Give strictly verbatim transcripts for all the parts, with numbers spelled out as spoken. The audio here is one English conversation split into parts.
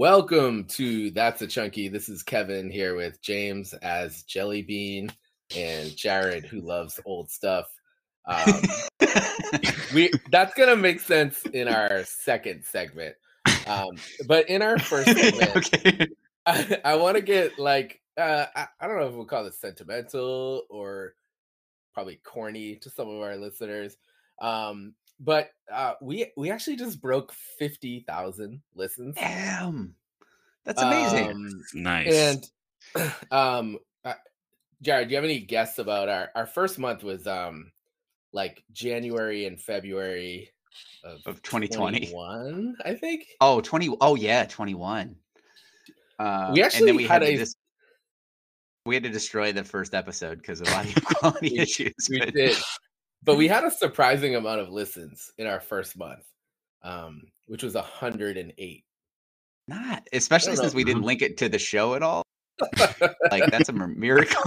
Welcome to That's a Chunky. This is Kevin here with James as Jelly Bean and Jared, who loves old stuff. Um, we that's gonna make sense in our second segment, um, but in our first segment, Okay. I, I want to get like uh, I, I don't know if we'll call it sentimental or probably corny to some of our listeners. Um, but uh, we we actually just broke fifty thousand listens. Damn. That's amazing. Um, Nice. and um, uh, Jared, do you have any guess about our our first month was um like January and February of, Of twenty twenty. twenty-one, I think. Oh, twenty. Oh, yeah, twenty-one. Um, We and actually then we had had to a- dis- we had to destroy the first episode because of audio quality We- issues. We but- did, but we had a surprising amount of listens in our first month, um, which was one hundred eight. Not, especially I don't since know. we didn't link it to the show at all. Like, that's a mir- miracle.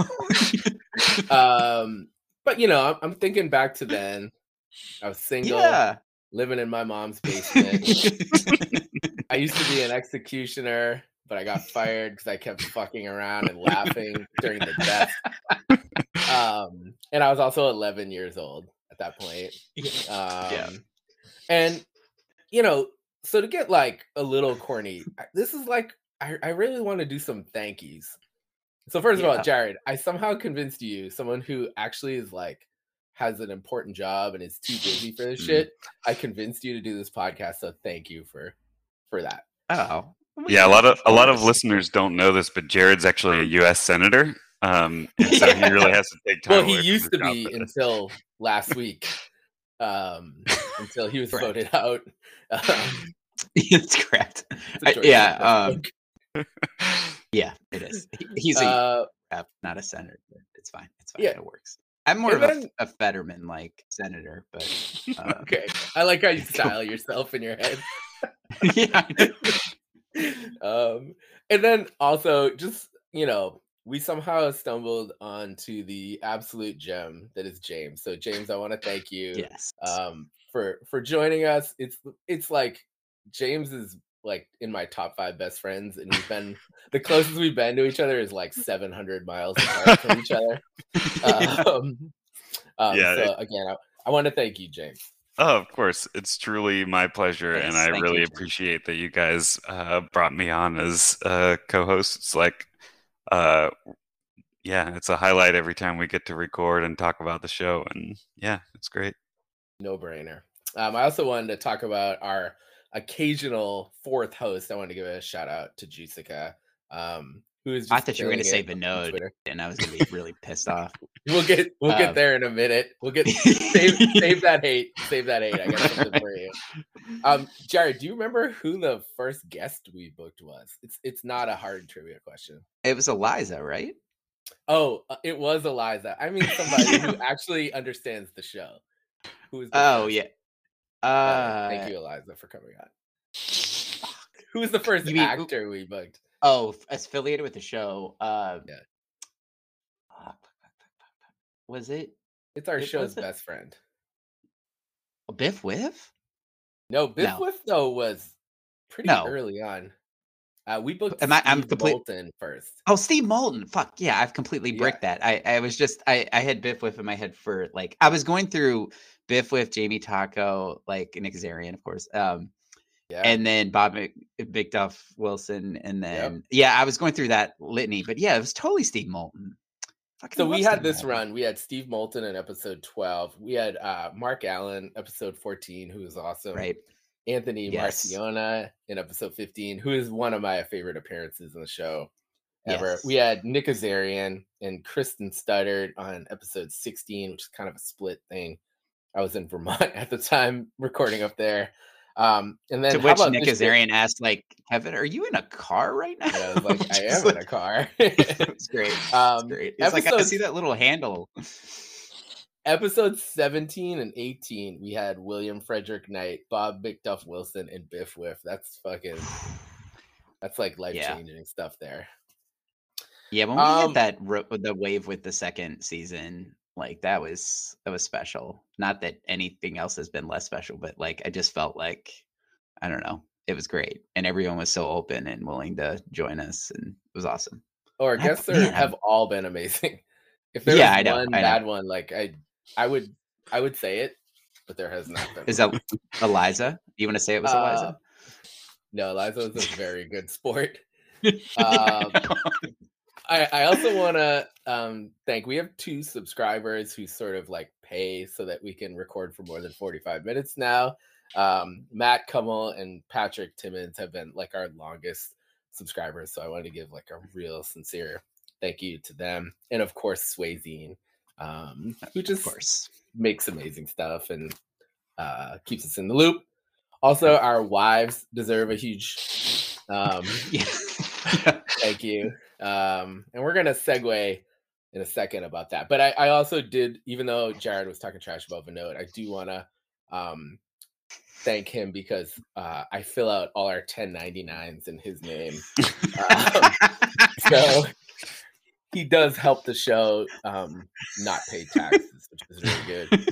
um, but you know, I'm, I'm thinking back to then. I was single, Yeah. living in my mom's basement. I used to be an executioner, but I got fired because I kept fucking around and laughing during the death. Um, and I was also eleven years old at that point. Um, Yeah. And, you know, so to get like a little corny, I- this is like, I, I really want to do some thank yous. So first of all, Yeah. Jared, I somehow convinced you, someone who actually is like, has an important job and is too busy for this Mm. shit. I convinced you to do this podcast. So thank you for, for that. Oh. Yeah, a lot of a lot of course. listeners don't know this, but Jared's actually a U S senator, um, and so he really has to take time. Well, he away from used his to job be for this. until last week, um, until he was Correct. voted out. Um, It's correct. it's a I- George yeah. Bush Um, joke. yeah, it is. He- He's a Uh, rep, not a senator. But it's fine. It's fine. Yeah. It works. I'm more And of a, then- a Fetterman like senator, but uh, okay, I like how you style yourself in your head. yeah. um, and then also just, you know, we somehow stumbled onto the absolute gem that is James. So James, I want to thank you Yes. um for for joining us. It's it's like James is like in my top five best friends, and we've been the closest we've been to each other is like seven hundred miles apart from each other. Um, um, Yeah, so again, I, I want to thank you, James. Oh, of course, it's truly my pleasure, Yes, and I thank really you, James. appreciate that you guys uh, brought me on as uh, co-host. It's like, uh, yeah, it's a highlight every time we get to record and talk about the show, and yeah, it's great. No brainer. Um, I also wanted to talk about our occasional fourth host. I wanted to give a shout out to Jusica, um, who is just I thought you were going to say killing it on Vinod, Twitter. and I was going to be really pissed off. We'll get we'll get Um, there in a minute. We'll get save save that hate. Save that hate. I got something for you. Um, Jared, do you remember who the first guest we booked was? It's it's not a hard trivia question. It was Eliza, right? Oh, uh, it was Eliza. I mean, somebody who actually understands the show. Who is? The Oh, first? yeah. Uh, Uh, thank you, Eliza, for coming on. Who was the first You mean- actor we booked? Oh, f- affiliated with the show. Uh, Yeah. Was it It's our It show's wasn't- best friend. Biff Whiff? No, Biff No. Whiff though was pretty No. early on. Uh, we booked Am I- I'm Steve complete- Moulton first. Oh, Steve Moulton. Fuck yeah, I've completely Yeah. bricked that. I, I was just I, I had Biff Whiff in my head for like I was going through Biff Whiff, Jamie Taco, like Nick Azarian, of course. Um, Yeah, and then Bob Mc, McDuff Wilson, and then yeah, I was going through that litany, but yeah, it was totally Steve Moulton. Fucking so love we had Steve this Moulton. run. We had Steve Moulton in episode twelve. We had uh, Mark Allen episode fourteen, who was awesome. Right. Anthony Yes. Marciona in episode fifteen, who is one of my favorite appearances in the show ever. Yes. We had Nick Azarian and Kristen Studdard on episode sixteen, which is kind of a split thing. I was in Vermont at the time recording up there. Um, and then To how which about Nick this shit? Azarian asked, like, Kevin, are you in a car right now? And I was like, I Just am in like- a car. It's great. It's Um, great. It's like I episode- see that little handle. Episode seventeen and eighteen, we had William Frederick Knight, Bob McDuff Wilson, and Biff Whiff. That's fucking, that's like life changing stuff there. Yeah, when we Um, hit that ro- the wave with the second season, like that was that was special. Not that anything else has been less special, but like I just felt like I don't know. it was great, and everyone was so open and willing to join us, and it was awesome. Our I- guests are, man, have all been amazing. If there Yeah, was I know, one I know. bad one, like I, I would, I would say it, but there has not been. Is one. that Eliza? You want to say it was Uh, Eliza? No, Eliza was a very good sport. Um, I, I also want to um, thank. We have two subscribers who sort of like pay so that we can record for more than forty-five minutes now. Um, Matt Kummel and Patrick Timmons have been like our longest subscribers, so I wanted to give like a real sincere thank you to them, and of course Swayzine, um, who Of just course. makes amazing stuff and uh, keeps us in the loop. Also, our wives deserve a huge um, Yeah. thank you. Um, and we're going to segue in a second about that. But I, I also did, even though Jared was talking trash about Vinod, I do want to um, thank him because uh, I fill out all our ten ninety-nines in his name. Um, so he does help the show um, not pay taxes, which is really good.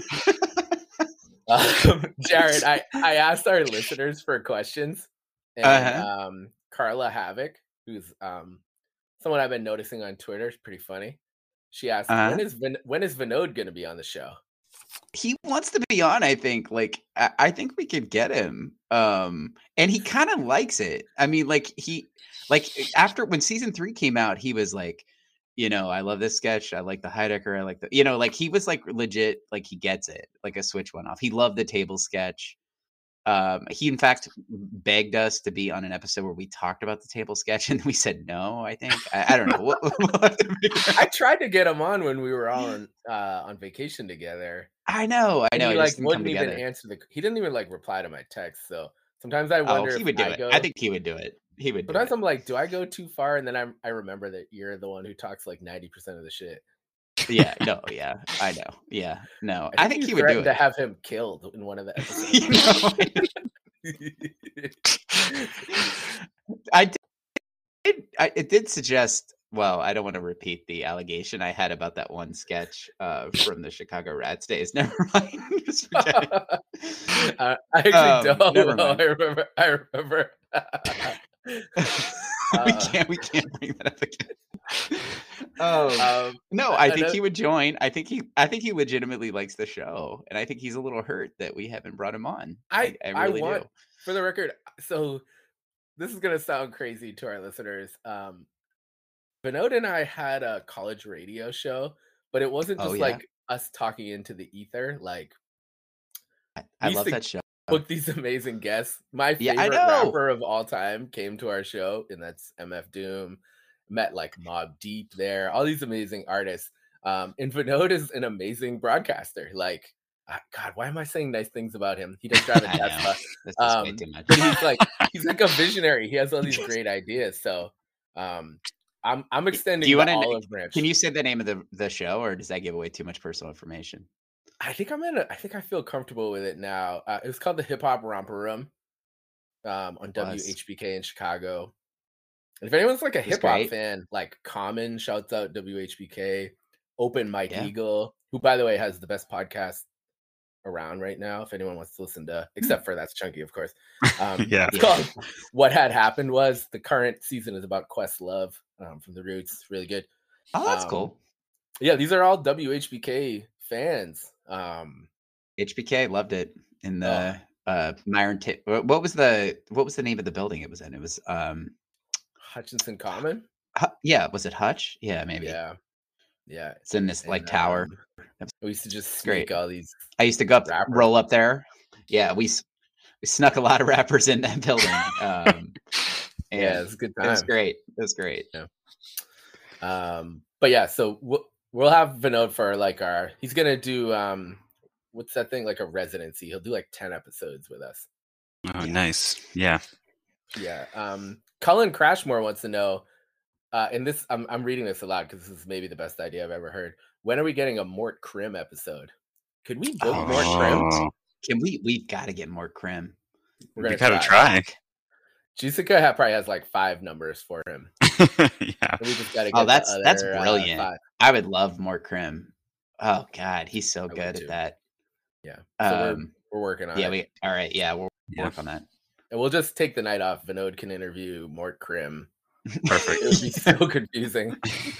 Um, Jared, I, I asked our listeners for questions, and Uh-huh. um, Carla Havoc, who's um, someone I've been noticing on Twitter, is pretty funny. She asked, Uh-huh. "When is Vin- when is Vinod going to be on the show?" He wants to be on, I think. Like, I, I think we could get him. Um, and he kind of likes it. I mean, like he, like after when season three came out, he was like, you know, I love this sketch. I like the Heidecker. I like the, you know, like he was like legit, like he gets it. Like a switch went off. He loved the table sketch. Um, he in fact begged us to be on an episode where we talked about the table sketch, and we said no. I think I, I don't know. We'll, we'll have to figure out. I tried to get him on when we were all on uh, on vacation together. I know, I And know. he It like just didn't come wouldn't even together. answer the. He didn't even like reply to my text. So sometimes I Oh, wonder he if would do I it. go. I think he would do it. He would do Sometimes it. I'm like, do I go too far? And then I I remember that you're the one who talks like ninety percent of the shit. Yeah, no, yeah, I know. Yeah, no, I I think, think you he would do threatened to it. have him killed in one of the episodes. You know, I did. I, it did suggest. Well, I don't want to repeat the allegation I had about that one sketch uh, from the Chicago Rats days. Never mind. Just forget it. uh, I actually Um, don't. never know. mind. I remember. I remember. we Uh, can't. We can't bring that up again. Um, um, no, I think another- he would join. I think he. I think he legitimately likes the show, and I think he's a little hurt that we haven't brought him on. I I, I really want do. for the record. So this is gonna sound crazy to our listeners. Um, Vinod and I had a college radio show, but it wasn't Oh, just yeah? like us talking into the ether. Like I, I used love to that show. book these amazing guests. My Yeah, I favorite know. rapper of all time came to our show, and that's M F Doom. Met like Mobb Deep there, all these amazing artists. Um, and Vinod is an amazing broadcaster. Like, uh, God, why am I saying nice things about him? He does drive a I know. Tesla, That's just way um, too much. but he's like he's like a visionary. He has all these great ideas. So, um, I'm I'm extending you the wanna- olive branch. Can you say the name of the, the show, or does that give away too much personal information? I think I'm in. A, I think I feel comfortable with it now. Uh, it was called the Hip Hop Romper Room um, on Was. W H B K in Chicago. And if anyone's like a was hip hop great. fan, like Common shouts out W H B K, Open Mike Yeah. Eagle, who by the way has the best podcast around right now. If anyone wants to listen to, except for that's Chunky, of course. Um, Yeah. it's called What Had Happened Was. The current season is about Questlove um, from the Roots. It's really good. Oh, that's Um, cool. Yeah, these are all W H B K fans. Um, H B K loved it in Oh. the uh Myron. T- what was the what was the name of the building it was in? It was um, Hutchinson Common. Hu- yeah. Was it Hutch? Yeah, maybe. Yeah, yeah. It's in this like And, tower. um, we used to just Great. sneak all these. I used to go up, Rappers. roll up there. Yeah, we, s- we snuck a lot of rappers in that building. Um, and Yeah, it's a good it was time. great. It was great. Um, but yeah, so we'll we'll have Vinod for like our. He's gonna do um, what's that thing like a residency? He'll do like ten episodes with us. Oh, Yeah. nice. Yeah. Yeah. Um, Cullen Crashmore wants to know, uh, and this I'm I'm reading this aloud because this is maybe the best idea I've ever heard. When are we getting a Mort Krim episode? Could we book Oh, Mort Krim? Oh, Can we? We've got to get more crim. We're we gonna gotta try. Jessica ha- probably has like five numbers for him. Yeah. And we just gotta get Oh, the that's that's other, uh, brilliant. five. I would love more crim. Oh God, he's so would good too. at that. Yeah. So Um, we're we're working on yeah, it. we all right. Yeah, we'll Yeah. work on that. and we'll just take the night off. Vinod can interview Mort Krim. Perfect. It would be so confusing.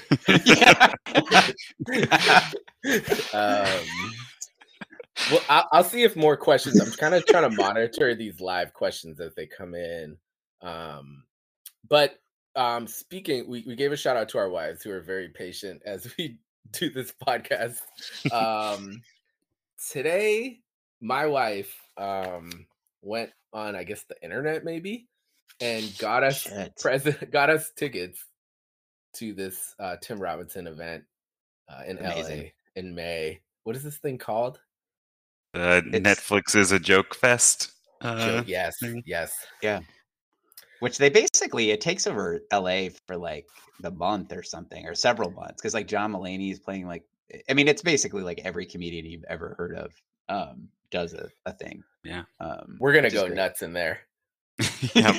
um, well, I'll, I'll see if more questions. I'm kind of trying to monitor these live questions as they come in. Um, but um, speaking, we, we gave a shout out to our wives who are very patient as we do this podcast. Um, today, my wife um, went on, I guess, the internet maybe, and got us present, got us tickets to this uh, Tim Robinson event uh, in Amazing. L A in May. What is this thing called? Uh, Netflix is a joke fest. Uh, Joke, yes, thing. yes, yeah. Which they basically it takes over L A for like the month or something, or several months, because like John Mulaney is playing like I mean it's basically like every comedian you've ever heard of um, does a, a thing. Yeah, um, we're gonna go nuts in there. yeah,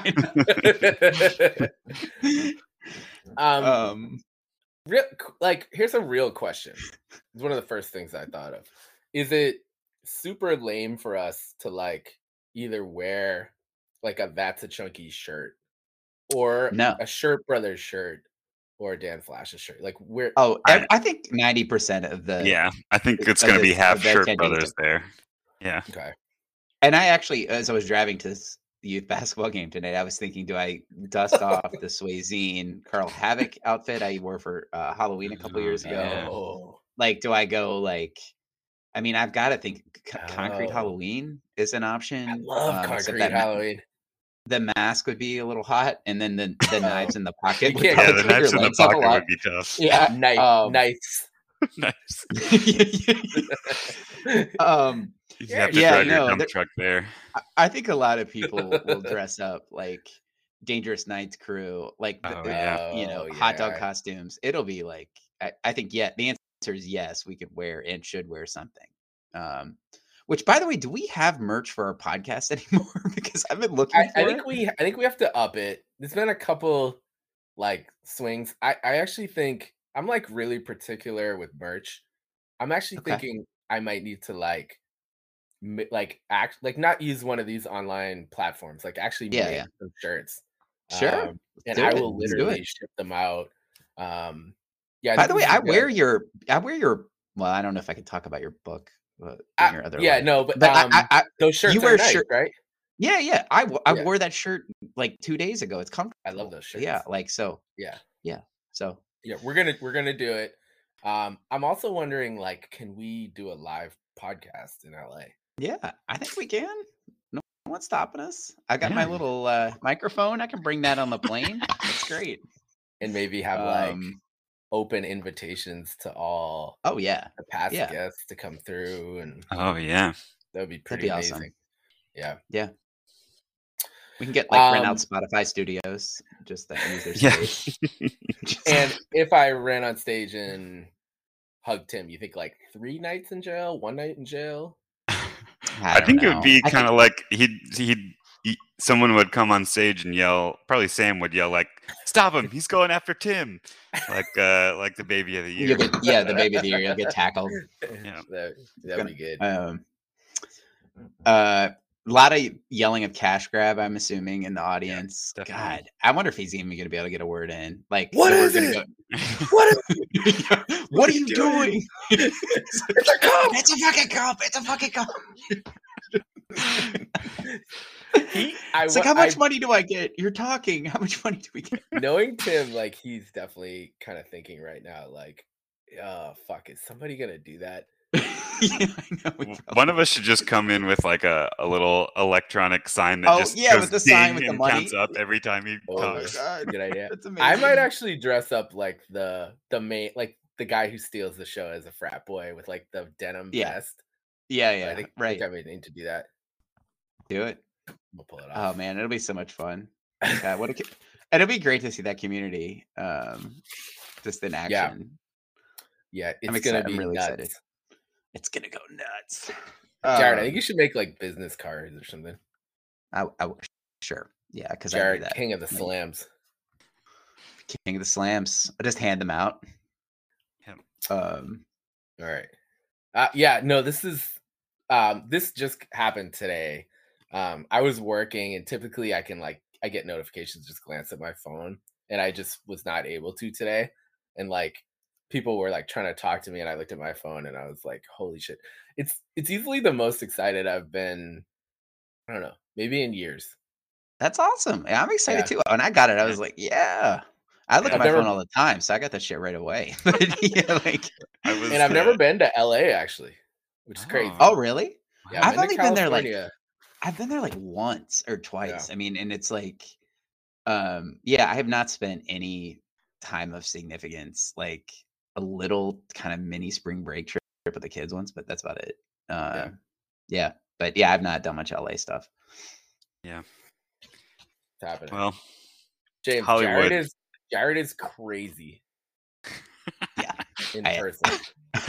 I know. um, um, real, like here's a real question. It's one of the first things I thought of. Is it super lame for us to like either wear like a That's a Chunky shirt or no. a Shirt Brothers shirt or a Dan Flash's shirt? Like we're oh I, I think ninety percent of the yeah, I think it's of gonna be this- half of the Shirt attendees Brothers are- there. Yeah. okay. And I actually, as I was driving to this youth basketball game tonight, I was thinking, do I dust off the Swayzine Carl Havoc outfit I wore for uh, Halloween a couple Oh, years ago? yeah. Oh, Like, do I go like? I mean, I've got to think c- Concrete Oh. Halloween is an option. I love um, except Concrete that ma- Halloween. the mask would be a little hot, and then the, the knives in the pocket. You would can't- Yeah, probably the cut your knives in the legs up a pocket lot. would be tough. Yeah, Knife, um, knives. Nice. um, You Yeah, have to yeah, drive your no, dump there- truck there. I- I think a lot of people will dress up like Dangerous Nights crew, like the- Oh, the- yeah. you know, Oh, hot dog yeah. costumes. It'll be like I, I think yeah. The answer is yes. We could wear and should wear something. Um, which, by the way, do we have merch for our podcast anymore? Because I've been looking I, for I think it. we I think we have to up it. There's been a couple like swings. I, I actually think I'm like really particular with merch. I'm actually Okay. thinking I might need to like mi- like act like not use one of these online platforms. Like actually Yeah, make yeah. some shirts. Sure, Um, and do I it, will let's do literally it. ship them out. Um, yeah. I By think the this way, is I good. wear your I wear your. Well, I don't know if I can talk about your book. Uh, in I- your other yeah, life. no, but, but I- um, I, I, Those shirts you are wear nice, shirt- right? yeah, yeah. I, w- I Yeah. wore that shirt like two days ago. It's comfortable. I love those shirts. Yeah, like so. Yeah. Yeah. So Yeah, we're gonna we're gonna do it. Um, I'm also wondering, like, can we do a live podcast in L A? yeah, I think we can. No one's stopping us. I got my Yeah. little uh, microphone. I can bring that on the plane. That's great. And maybe have like Um, open invitations to all oh yeah, the past yeah. guests to come through, and Oh yeah. that would be That'd pretty be amazing. awesome. Yeah. We can get like rent Um, out Spotify studios. Just that use their Yeah. space. Just- And if I ran on stage and hugged Tim, you think like three nights in jail, one night in jail? I, don't think it know. would be I kind of like he'd he'd he, someone would come on stage and yell. Probably Sam would yell like, "Stop him! He's going after Tim!" Like uh like the baby of the year. You'll get, yeah, the baby of the year. You'll get tackled. Yeah. that that'd be good. Um, uh, a lot of yelling of cash grab, I'm assuming, in the audience. definitely. God, I wonder if he's even going to be able to get a word in. Like, What so we're is gonna it? go- What? what, What are are you you doing? It's a cop! It's a fucking cop. It's a fucking cop. He, I, It's like, wa- how much I- money do I get? You're talking. How much money do we get? knowing Tim, like he's definitely kind of thinking right now, like, oh fuck, is somebody gonna do that? yeah, I know. we W- probably- One of us should just come in with like a, a little electronic sign that Oh, just yeah, goes with the sign ding with the and money. counts up every time he Oh, Oh my talks. god, Good idea. that's amazing. I might actually dress up like the the main, like the guy who steals the show as a frat boy with like the denim Yeah. vest. Yeah, So yeah, I think, I right. think I may need to do that. Do it. We'll pull it Oh off. man, it'll be so much fun. God, what a, co- it'll be great to see that community um, just in action. Yeah, it's I'm gonna excited. be I'm really nuts. excited. It's gonna go nuts. Jared, I Um, think you should make like business cards or something. I, I, sure, yeah, because I do Jared, that. king of the Like, slams. King of the slams. I just hand them out. Yep. Um, All right. Uh, yeah, no, this is um this just happened today. Um, I was working, and typically I can like I get notifications, just glance at my phone, and I just was not able to today. And like people were like trying to talk to me, and I looked at my phone, and I was like, "Holy shit!" It's it's easily the most excited I've been. I don't know, maybe in years. That's awesome. Yeah, I'm excited Yeah. too. When I got it, I Yeah. was like, yeah. I look Yeah, at I've my never- phone all the time, so I got that shit right away. But yeah, like, I was, And I've uh, never been to L A actually, which is crazy. Oh. oh really? Yeah, I've been to only been there like California. I've been there like once or twice. I mean, and it's like, um, yeah, I have not spent any time of significance, like a little kind of mini spring break trip with the kids once, but that's about it. Uh, Yeah. yeah, but yeah, I've not done much L A stuff. yeah. It's happening. Well, James, Hollywood. Jared is Jared is crazy Yeah, in I am. person.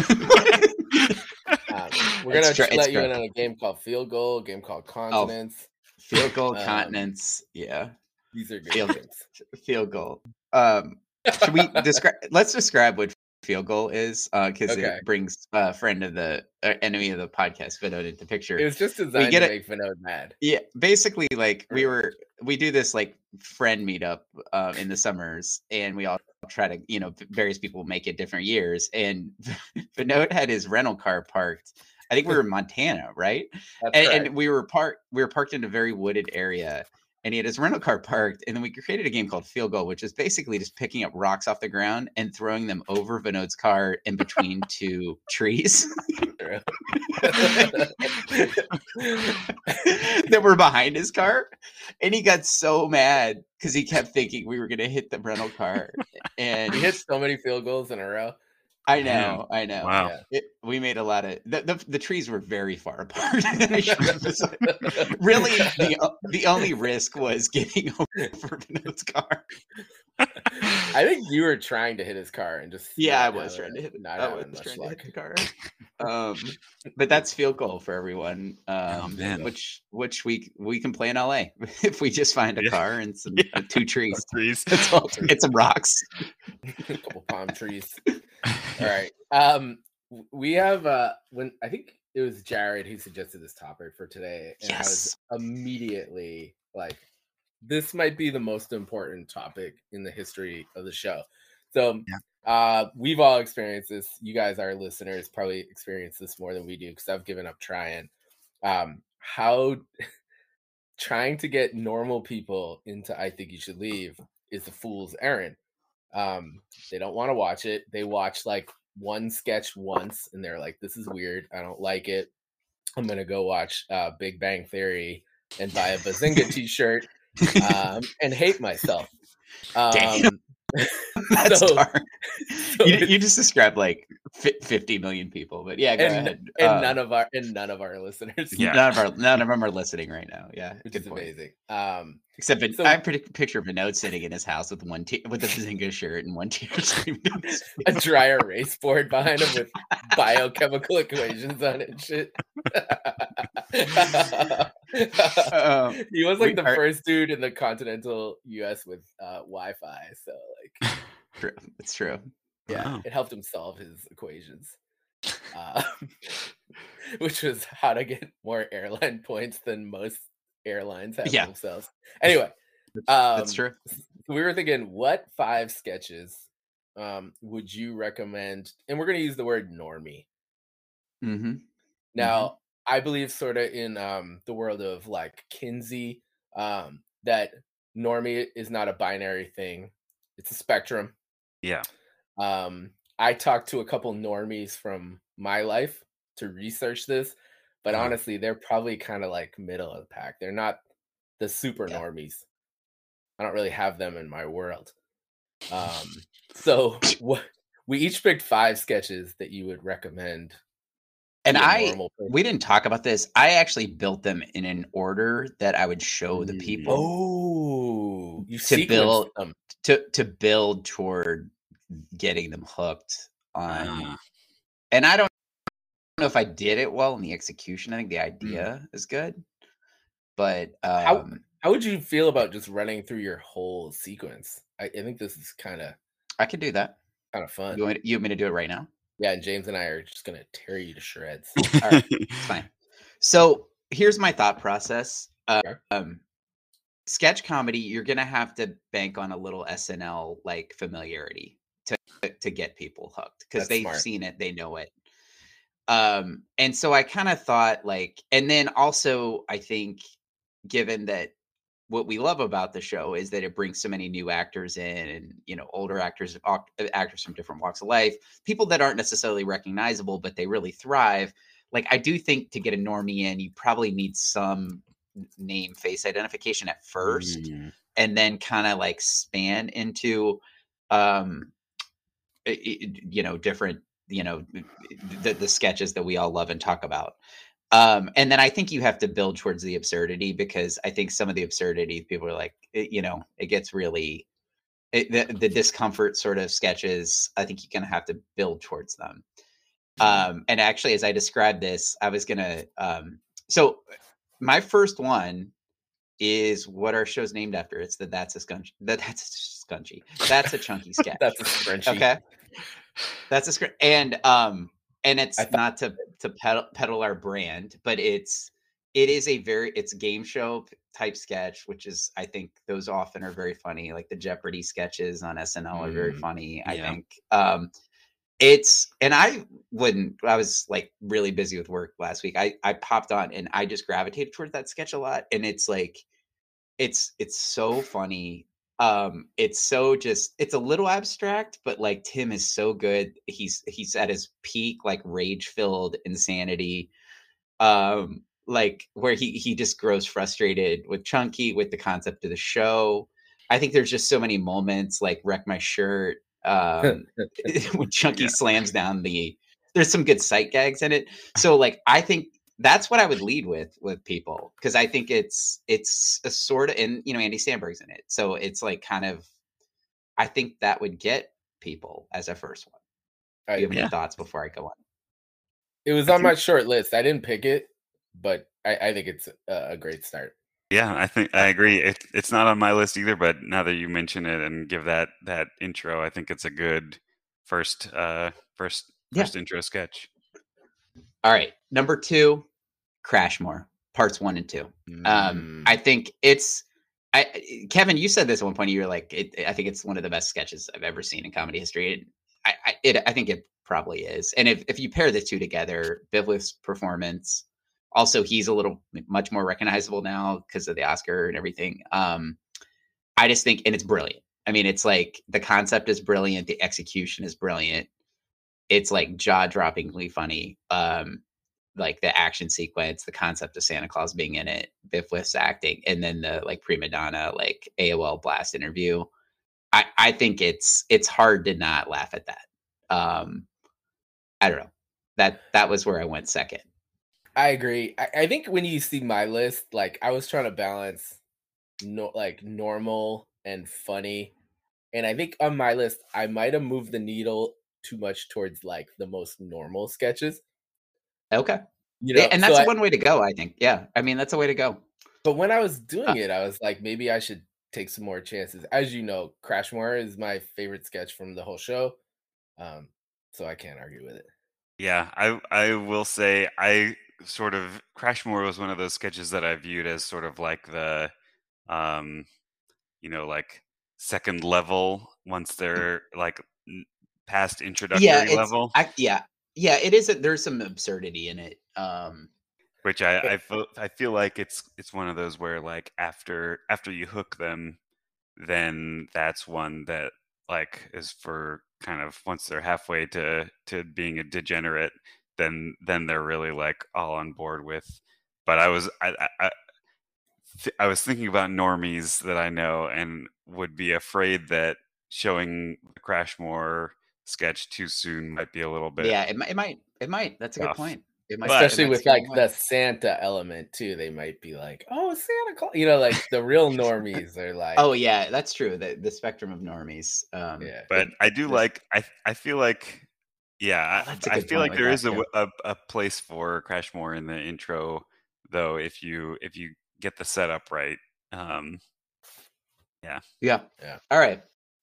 Um, we're It's gonna true, let it's you in true. on a game called Field Goal, a game called Continents. Field goal, Um, continents. Yeah, These are good Field- games. field goal. Um, should we describe? Let's describe what field goal is, because Okay. it brings a friend of the uh, enemy of the podcast, Vinod, into picture. It was just designed get to it- make Vinod mad. Yeah, basically, like we Really? were, we do this like friend meetup um, in the summers, and we all try to, you know, various people make it different years. And Vinod had his rental car parked. I think we were in Montana, right? That's And, correct. and we were parked. We were parked in a very wooded area, and he had his rental car parked. And then we created a game called Field Goal, which is basically just picking up rocks off the ground and throwing them over Vinod's car in between two trees that were behind his car. And he got so mad because he kept thinking we were going to hit the rental car. And He hit so many field goals in a row. I Man, know, I know. Wow. Yeah. It, we made a lot of the, the the trees were very far apart. I should emphasize. Really, the o- the only risk was getting over Vinod's car. I think you were trying to hit his car and just Yeah, I not was having- trying to hit. Not I having was much trying luck. to hit the car. Um, but that's field goal for everyone. Um, Oh, man. which which we we can play in L A if we just find a Yeah. car and some Yeah. two trees. Trees. That's all. Get some rocks. A couple palm trees. All right. Um, w- we have uh, when I think it was Jared who suggested this topic for today, and I was Yes. immediately like, "This might be the most important topic in the history of the show." So, uh, we've all experienced this. You guys, our listeners, probably experienced this more than we do because I've given up trying. Um, how trying to get normal people into I Think You Should Leave is a fool's errand. Um, they don't want to watch it. They watch like one sketch once and they're like, this is weird. I don't like it. I'm going to go watch uh, Big Bang Theory and buy a Bazinga t-shirt um, and hate myself. Um, Damn. That's so- dark. so you, it's- you just described like fi- fifty million people, but yeah, go and, ahead. and Um, none of our and none of our listeners, Yeah. none of our none of them are listening right now. Yeah, which good is point. amazing. Um, Except Vin- So- I predict picture of Vinod sitting in his house with one te- with a Bazinga shirt and one tear streaming down his a face. dry erase board behind him with biochemical equations on it and shit. Um, he was like we the are- first dude in the continental U S with uh, Wi-Fi, so like, true. It's true. yeah, Wow. it helped him solve his equations, uh, which was how to get more airline points than most airlines have Yeah. themselves. Anyway, um, That's true. we were thinking, what five sketches um, would you recommend? And we're going to use the word normie. Mm-hmm. Now, I believe sort of in um, the world of like Kinsey, um, that normie is not a binary thing. It's a spectrum. Yeah. Um, I talked to a couple normies from my life to research this, but Uh-huh. honestly, they're probably kind of like middle of the pack. They're not the super Yeah. normies. I don't really have them in my world. Um, so what we each picked five sketches that you would recommend. And to a I normal person. we didn't talk about this. I actually built them in an order that I would show the Mm. people Oh, you To sequenced build- them. to to build toward getting them hooked on. Ah. And I don't know if I did it well in the execution. I think the idea is good, but How- um, How would you feel about just running through your whole sequence? I, I think this is kind of I could do that. kind of fun. You want, me to, you want me to do it right now? Yeah, and James and I are just gonna tear you to shreds. All right. It's fine. So here's my thought process. Uh, Okay. um, sketch comedy, you're gonna have to bank on a little S N L like familiarity to to get people hooked because That's they've smart. seen it, they know it. Um, and so I kind of thought like, and then also I think given that what we love about the show is that it brings so many new actors in and you know older actors ac- actors from different walks of life, people that aren't necessarily recognizable but they really thrive. Like I do think to get a normie in you probably need some n- name face identification at first Mm. and then kind of like span into um i- i- you know different you know the, the sketches that we all love and talk about. Um, and then I think you have to build towards the absurdity because I think some of the absurdity people are like, it, you know, it gets really it, the, the discomfort sort of sketches. I think you're gonna have to build towards them. Mm. Um, and actually, as I described this, I was gonna. Um, so my first one is what our show's named after. It's the that's a scunch. That that's a scunchie. That's a chunky sketch. That's a scrunchie. Okay. That's a script, and um, and I it's thought not to to peddle, peddle our brand, but it's it is a very it's game show p- type sketch, which is I think those often are very funny. Like the Jeopardy sketches on S N L are very mm, funny. I Yeah. think um, it's and I wouldn't. I was like really busy with work last week. I I popped on and I just gravitated towards that sketch a lot, and it's like it's it's so funny. Um, it's so just it's a little abstract, but like Tim is so good. He's he's at his peak, like rage-filled insanity. Um, like where he he just grows frustrated with Chunky, with the concept of the show. I think there's just so many moments like Wreck My Shirt, um, when Chunky Yeah. slams down the there's some good sight gags in it. So like I think that's what I would lead with with people because I think it's it's a sort of and you know Andy Samberg's in it. So it's like kind of I think that would get people as a first one. Do I you have any Yeah. thoughts before I go on? It was I on think my short list. I didn't pick it, but I, I think it's a, a great start. yeah, I think I agree. It, it's not on my list either, but now that you mention it and give that that intro, I think it's a good first uh first Yeah. first intro sketch. All right. Number two, Crashmore, parts one and two. Um, Mm. I think it's I Kevin, you said this at one point. You were like, it, I think it's one of the best sketches I've ever seen in comedy history. It, I, I, it, I think it probably is. And if, if you pair the two together, Bivlith's performance, also he's a little much more recognizable now because of the Oscar and everything. Um, I just think, and it's brilliant. I mean, it's like the concept is brilliant, the execution is brilliant. It's like jaw-droppingly funny. Um, like the action sequence, the concept of Santa Claus being in it, Biff With's acting, and then the like prima donna like A O L blast interview. I I think it's it's hard to not laugh at that. Um, I don't know. That that was where I went second. I agree. I, I think when you see my list, like I was trying to balance no like normal and funny. And I think on my list, I might have moved the needle too much towards like the most normal sketches. Okay. You Yeah, know, and so that's I one way to go, I think. Yeah. I mean, that's a way to go. but when I was doing Uh, it, I was like, maybe I should take some more chances. As you know, Crashmore is my favorite sketch from the whole show. Um, so I can't argue with it. Yeah, I I will say I sort of Crashmore was one of those sketches that I viewed as sort of like the um you know like second level once they're like n- past yeah, introductory it's level. I yeah. Yeah, it is a, there's some absurdity in it. Um Which I It- I feel I feel like it's it's one of those where like after after you hook them, then that's one that like is for kind of once they're halfway to to being a degenerate, then then they're really like all on board with. But I was I I, I th- I was thinking about normies that I know and would be afraid that showing the Crashmore sketch too soon might be a little bit yeah, it might it might it might. That's a good tough. point. It might But it Especially might with scare like them away. the Santa element too, they might be like, "Oh, Santa Claus," you know, like the real normies are like, Oh yeah, that's true. The the spectrum of normies. Um, yeah. the, but I do this, like I I feel like yeah oh, that's a I, I good feel point like with there that is a, too. w- a a place for Crashmore in the intro though if you if you get the setup right. Um, yeah. Yeah. Yeah. All right.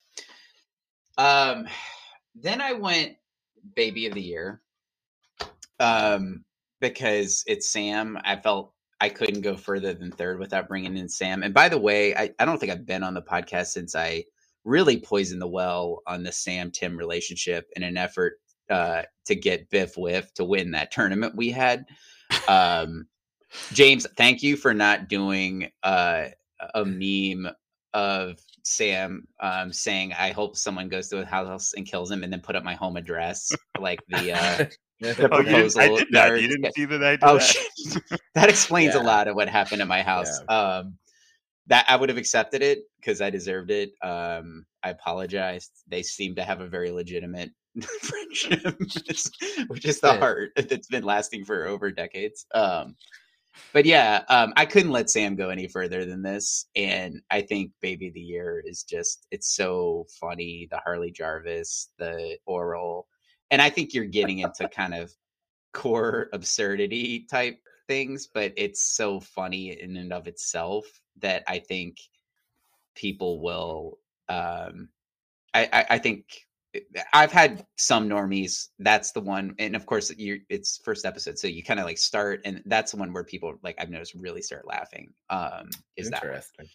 Um, then I went baby of the year. Um, because it's Sam. I felt I couldn't go further than third without bringing in Sam. And by the way, I, I don't think I've been on the podcast since I really poisoned the well on the Sam Tim relationship in an effort uh, to get Biff Whiff to win that tournament we had. Um, James, thank you for not doing uh, a meme of Sam um, saying, "I hope someone goes to a house and kills him," and then put up my home address, like the uh, the Oh, you didn't, proposal. I did that. yard. You didn't see that I did Oh, that? shit. That explains Yeah. a lot of what happened at my house. Yeah. Um, that I would have accepted it because I deserved it. Um, I apologized. They seem to have a very legitimate friendship, which is the Yeah. heart that's been lasting for over decades. Um, but yeah, um, I couldn't let Sam go any further than this. And I think Baby of the Year is just, it's so funny. The Harley Jarvis, the oral. And I think you're getting into kind of core absurdity type things, but it's so funny in and of itself that I think people will, um, I, I, I think I've had some normies. That's the one, and of course, you it's first episode, so you kind of like start, and that's the one where people like I've noticed really start laughing. Um, is that one. Interesting.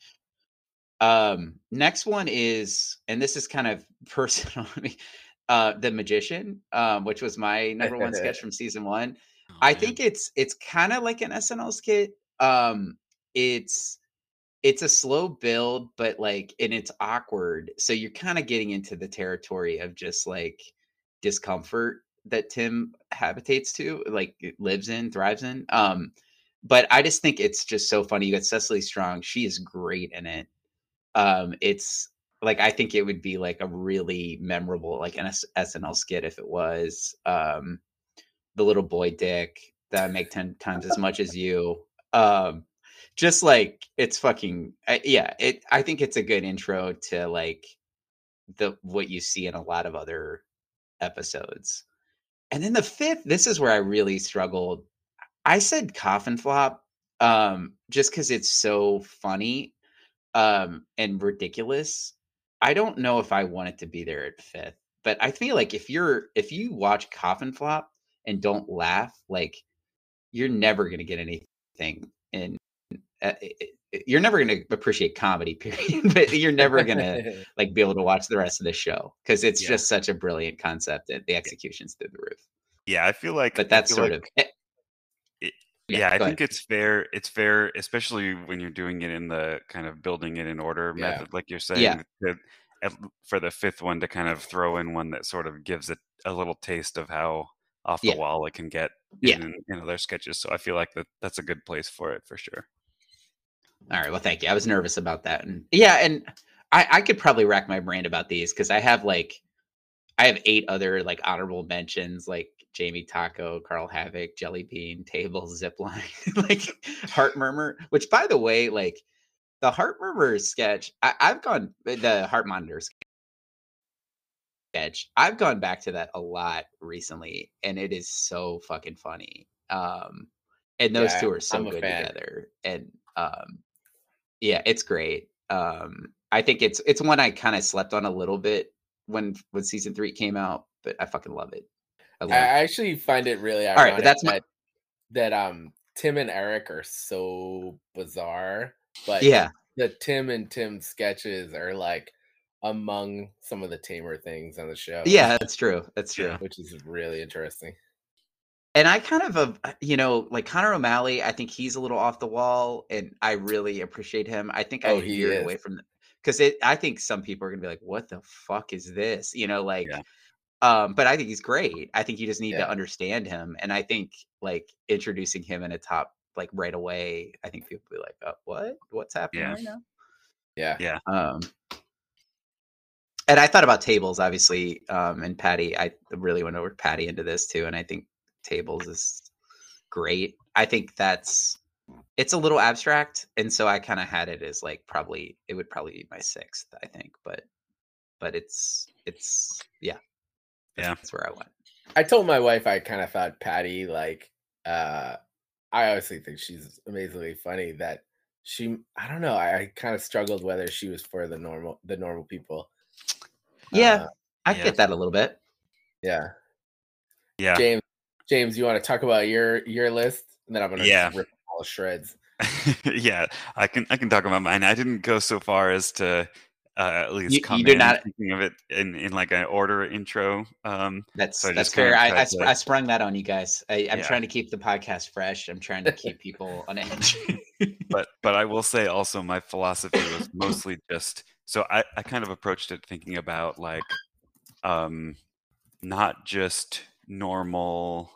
Um, next one is, and this is kind of personal to me, uh, The Magician, um, which was my number one sketch from season one. Oh, I man. think it's it's kind of like an S N L skit. Um, it's it's a slow build, but like, and it's awkward. So you're kind of getting into the territory of just like discomfort that Tim habitates to, like it lives in, thrives in. Um, but I just think it's just so funny. You got Cecily Strong; she is great in it. Um, it's like I think it would be like a really memorable, like an S- SNL skit if it was. Um, the little boy Dick that I make ten times as much as you. Um, just like it's fucking I, yeah. It I think it's a good intro to like the what you see in a lot of other episodes. And then the fifth, this is where I really struggled. I said Coffin Flop, um, just because it's so funny um, and ridiculous. I don't know if I want it to be there at fifth, but I feel like if you're if you watch Coffin Flop and don't laugh, like you're never gonna get anything in. Uh, it- it- you're never gonna appreciate comedy, period. But you're never gonna like be able to watch the rest of the show because it's Yeah. just such a brilliant concept and the execution's through the roof. Yeah, I feel like But I that's feel sort like of eh, it, yeah. yeah, I go think ahead. it's fair. It's fair, especially when you're doing it in the kind of building it in order Yeah. method, like you're Yeah. saying. that- at- for the fifth one to kind of throw in one that sort of gives it a little taste of how off the Yeah. wall it can get Yeah. in, in other sketches. So I feel like that that's a good place for it for sure. All right. Well, thank you. I was nervous about that. And yeah, and I, I could probably rack my brain about these because I have like I have eight other like honorable mentions like Jamie Taco, Carl Havoc, Jelly Bean, Table, Zipline, like Heart Murmur, which by the way, like the Heart Murmur sketch, I, I've gone the Heart Monitor sketch. I've gone back to that a lot recently, and it is so fucking funny. Um, and those Yeah, two are so I'm a good fan. together. And um, yeah, it's great. Um, I think it's it's one I kind of slept on a little bit when when season three came out, but I fucking love it. I I love it. actually find it really All right, ironic but that's my that that um Tim and Eric are so bizarre, but yeah. the Tim and Tim sketches are like among some of the tamer things on the show. Yeah, that's true. That's true. Yeah. which is really interesting. And I kind of, uh, you know, like Connor O'Malley, I think he's a little off the wall, and I really appreciate him. I think I Oh, he veered is. away from because it. I think some people are gonna be like, "What the fuck is this?" You know, like, Yeah. um. But I think he's great. I think you just need Yeah. to understand him, and I think like introducing him in a top like right away, I think people will be like, oh, "What? What's happening Yeah. right now?" Yeah. Yeah. Um. And I thought about Tables, obviously, um, and Patty. I really went over Patty into this too, and I think Tables is great. I think that's it's a little abstract, and so I kind of had it as like probably it would probably be my sixth, I think, but but it's it's yeah, Yeah. that's where I went. I told my wife I kind of thought Patty, like, uh, I obviously think she's amazingly funny. That she, I don't know, I, I kind of struggled whether she was for the normal, the normal people. Yeah, Uh, I yeah. get that a little bit. yeah. Yeah. James, James, you want to talk about your your list, and then I'm gonna Yeah. just rip all all shreds. Yeah, I can I can talk about mine. I didn't go so far as to uh, at least You, come you did in not. thinking of it in, in like an order intro. Um, That's so I that's just kind fair. of I, tried I, sp- to, I sprung that on you guys. I, I'm yeah. trying to keep the podcast fresh. I'm trying to keep people on edge. But but I will say also my philosophy was mostly just so I, I kind of approached it thinking about like um not just normal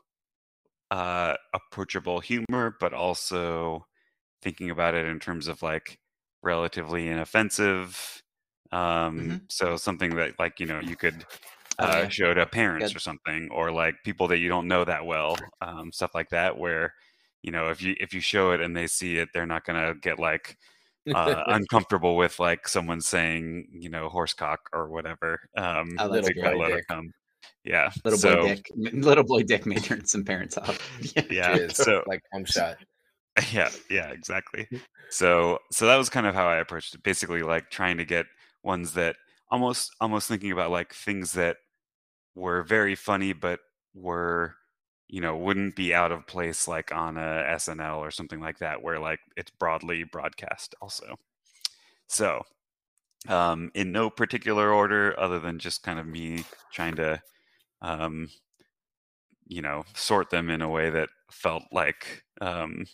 uh approachable humor, but also thinking about it in terms of like relatively inoffensive. Um hmm so something that like, you know, you could Oh uh yeah, show to parents good. or something, or like people that you don't know that well, um stuff like that, where you know if you if you show it and they see it, they're not gonna get like uh, uncomfortable with like someone saying, you know, horsecock or whatever. Um, Oh, that's Little they kind fair. of boy let it dick. come. Yeah. Little boy So dick. Little boy dick may turn some parents off. Yeah. yeah. Jizz, So like cum shot. yeah. Yeah. Exactly. So so that was kind of how I approached it. Basically, like trying to get ones that almost almost thinking about like things that were very funny, but were you know wouldn't be out of place like on a S N L or something like that, where like it's broadly broadcast also. So um, in no particular order, other than just kind of me trying to, um, you know, sort them in a way that felt like um,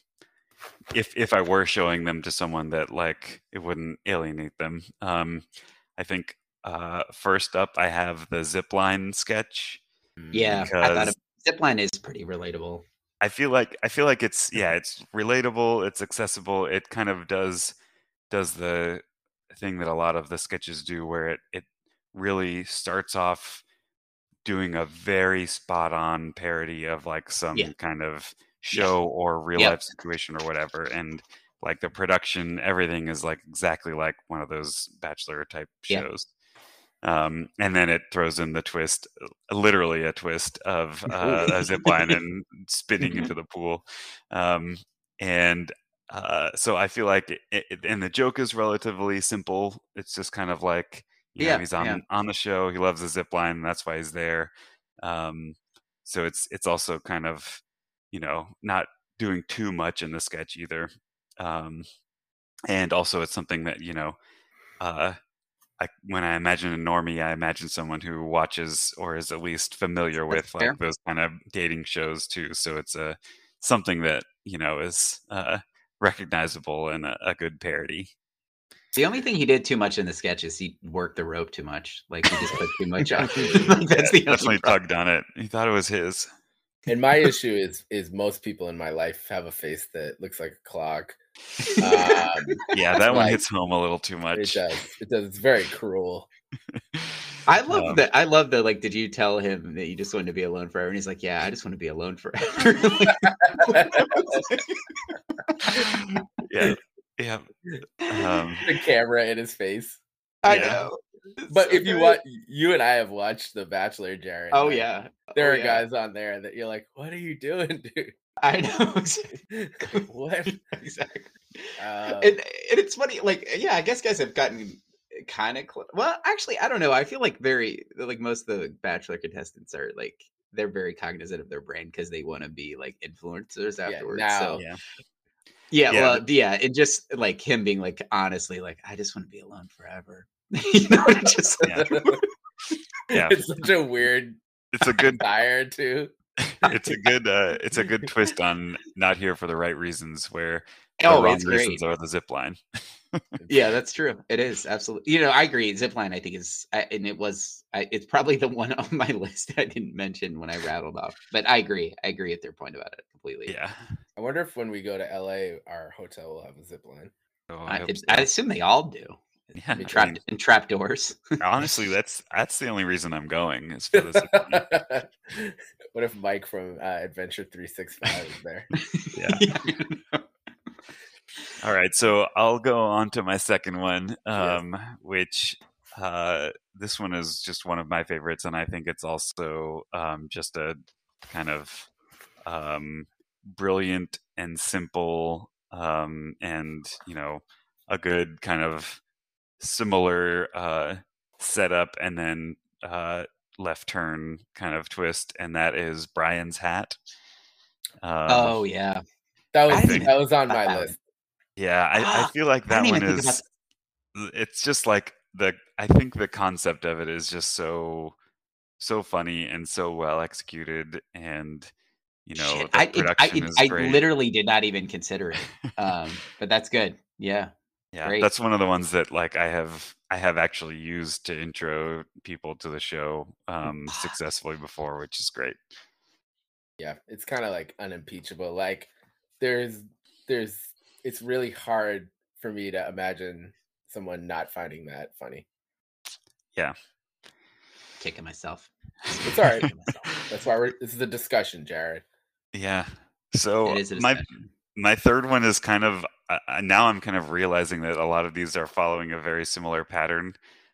if if I were showing them to someone that like it wouldn't alienate them. Um, I think uh, first up, I have the zipline sketch Yeah, I thought because a zipline is pretty relatable. I feel like I feel like it's yeah, it's relatable, it's accessible, it kind of does does the thing that a lot of the sketches do, where it it really starts off doing a very spot on parody of like Yeah. some kind of Yeah. show or real Yep. life situation or whatever, and like the production, everything is like exactly like one of those Bachelor type Yeah. shows. Um, and then it throws in the twist, literally a twist of uh, a zip line and spinning into the pool. Um, and uh, so I feel like, it, it, and the joke is relatively simple. It's just kind of like, you know, Yeah, he's on yeah. on the show. He loves the zip line, and that's why he's there. Um, so it's it's also kind of, you know, not doing too much in the sketch either. Um, and also, it's something that you know. Uh, I, when I imagine a normie, I imagine someone who watches or is at least familiar That's with like fair. those kind of dating shows too. So it's a something that you know is uh, recognizable and a, a good parody. The only thing he did too much in the sketch is he worked the rope too much. Like he just put too much on. Like, that's the Yeah, only definitely problem. tugged on it. He thought it was his. And my issue is is most people in my life have a face that looks like a clock. Um, Yeah, that one like, hits home a little too it much. does. It does. It's very cruel. I love Um, that. I love that. Like, did you tell him that you just wanted to be alone forever? And he's like, "Yeah, I just want to be alone forever." Like, yeah, yeah. Um, The camera in his face. I Yeah. know. It's But so if you great. watch, you and I have watched The Bachelor, Jared. Oh like, yeah, there Oh, are yeah. guys on there that you're like, what are you doing, dude? I know exactly. What? exactly. Um, and, and it's funny, like, yeah, I guess guys have gotten kind of cl- well. Actually, I don't know. I feel like very like most of the Bachelor contestants are like they're very cognizant of their brand because they want to be like influencers yeah, afterwards. now, so yeah. yeah, Yeah, well, yeah, and just like him being like honestly, like I just want to be alone forever. you know, it's just Yeah. Yeah. it's such a weird It's a good desire too. it's a good uh, it's a good twist on not here for the right reasons, where the oh, wrong it's reasons great. are the zip line. Yeah, that's true. It is absolutely. You know, I agree. Zipline, I think is, I, and it was. I, it's probably the one on my list I didn't mention when I rattled off. But I agree. I agree with their point about it completely. Yeah. I wonder if when we go to L A, our hotel will have a zip line. Oh, I, I, hope it, so. I assume they all do. Yeah, And I trapped mean, in trapdoors. honestly, that's that's the only reason I'm going is for the zip line. What if Mike from uh, Adventure three sixty-five is there? Yeah. All right, so I'll go on to my second one, um, yes. which uh, this one is just one of my favorites, and I think it's also um, just a kind of um, brilliant and simple, um, and you know, a good kind of similar uh, setup, and then uh, left turn kind of twist, and that is Brian's hat. Um, oh yeah. That I was didn't even that was on think my about that list. Yeah, I, I Ah, feel like I that didn't one even think about is. It's just like the. I think the concept of it is just so so funny and so well executed, and you know shit. the I it, I production it, is I great. literally did not even consider it. Um, but that's good. Yeah, Yeah, great. that's one of the ones that like I have I have actually used to intro people to the show um, successfully before, which is great. Yeah, it's kind of like unimpeachable. Like there's there's it's really hard for me to imagine someone not finding that funny. Yeah, Kicking myself. It's all right. That's why we're this is a discussion, Jared. yeah. It So is a my discussion. my third one is kind of uh, uh, now I'm kind of realizing that a lot of these are following a very similar pattern.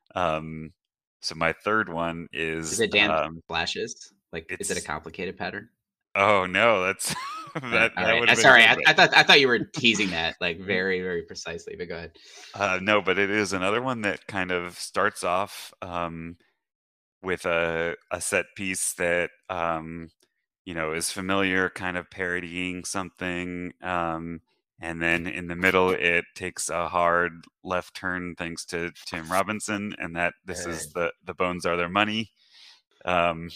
Um, so my third one Is is it Dan um, Flashes? Like, is it a it's complicated pattern? oh no, that's Yeah. that All that right. would Uh, have been sorry, good, I, but I thought I thought you were teasing that like very very precisely. But go ahead. uh, no, but it is another one that kind of starts off um, with a a set piece that um, you know is familiar, kind of parodying something, um, and then in the middle it takes a hard left turn thanks to Tim Robinson, and that this is the the bones are their money. Um,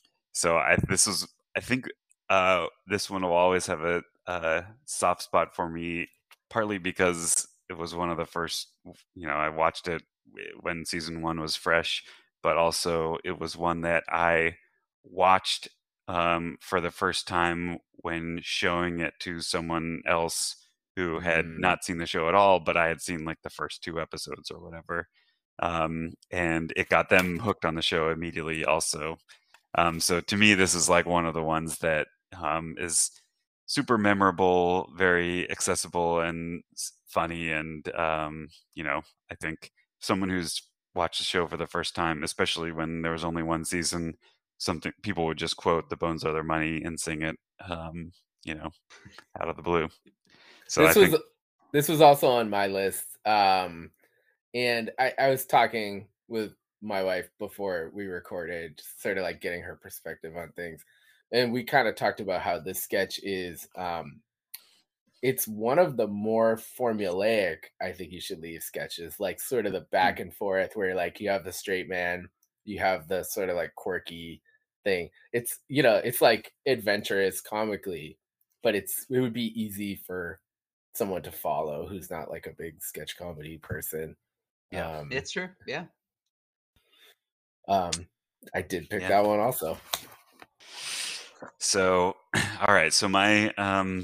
so I this was I think uh, this one will always have a, a soft spot for me, partly because it was one of the first. You know, I watched it when season one was fresh, but also it was one that I watched um, for the first time when showing it to someone else who had Mm. not seen the show at all, but I had seen like the first two episodes or whatever. Um, and it got them hooked on the show immediately also. Um, so to me, this is like one of the ones that um, is super memorable, very accessible and s- funny. And, um, you know, I think someone who's watched the show for the first time, especially when there was only one season, something people would just quote "The bones are their money" and sing it, um, you know, out of the blue. So I This was think, this was also on my list. Um and I, I was talking with my wife before we recorded, just sort of like getting her perspective on things. And we kind of talked about how this sketch is um it's one of the more formulaic, I think you should leave sketches, like sort of the back and forth where like you have the straight man, you have the sort of like quirky thing. It's you know, it's like adventurous comically, but it's it would be easy for someone to follow who's not like a big sketch comedy person. Yeah, Um it's true. Yeah. um I did pick yeah. that one also. So, all right. So my um,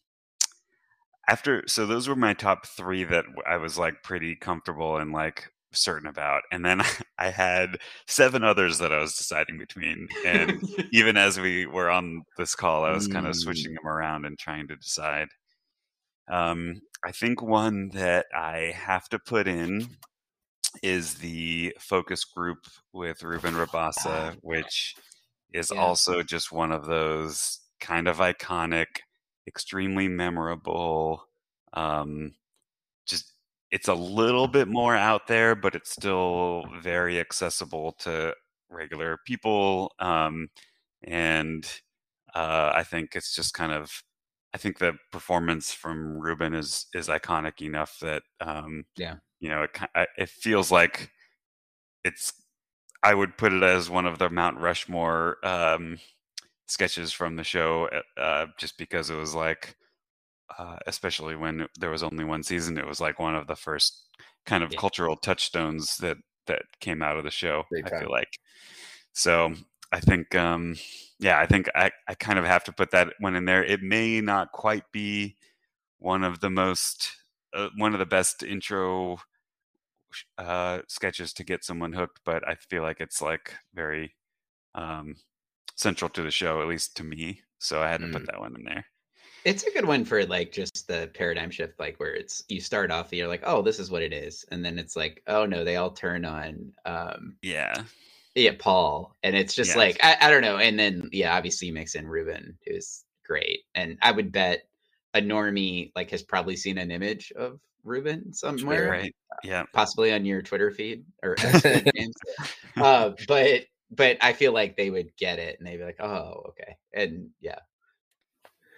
after so those were my top three that I was like pretty comfortable and like certain about, and then I had seven others that I was deciding between. And even as we were on this call, I was kind of switching Mm. them around and trying to decide. Um, I think one that I have to put in is the focus group with Ruben Rabasa, which is Yeah. also just one of those kind of iconic, extremely memorable. Um, just it's a little bit more out there, but it's still very accessible to regular people. Um, and uh, I think it's just kind of. I think the performance from Ruben is is iconic enough that um, Yeah. you know it ki- I- it feels like it's. I would put it as one of the Mount Rushmore um, sketches from the show, uh, uh, just because it was like, uh, especially when there was only one season, it was like one of the first kind of Yeah. cultural touchstones that that came out of the show. Big I feel time. like so. I think, um, yeah, I think I, I kind of have to put that one in there. It may not quite be one of the most, uh, one of the best intro uh, sketches to get someone hooked, but I feel like it's like very um, central to the show, at least to me. So I had to put Mm. that one in there. It's a good one for like just the paradigm shift, like where it's you start off and you're like, oh, this is what it is, and then it's like, oh no, they all turn on um Yeah, yeah, Paul. And it's just yeah, like I, I don't know. And then yeah, obviously you mix in Ruben, who's great. And I would bet a normie like has probably seen an image of Ruben somewhere, right. Yeah, possibly on your Twitter feed or X feed, James. Uh, but but I feel like they would get it and they'd be like, oh, okay. And yeah.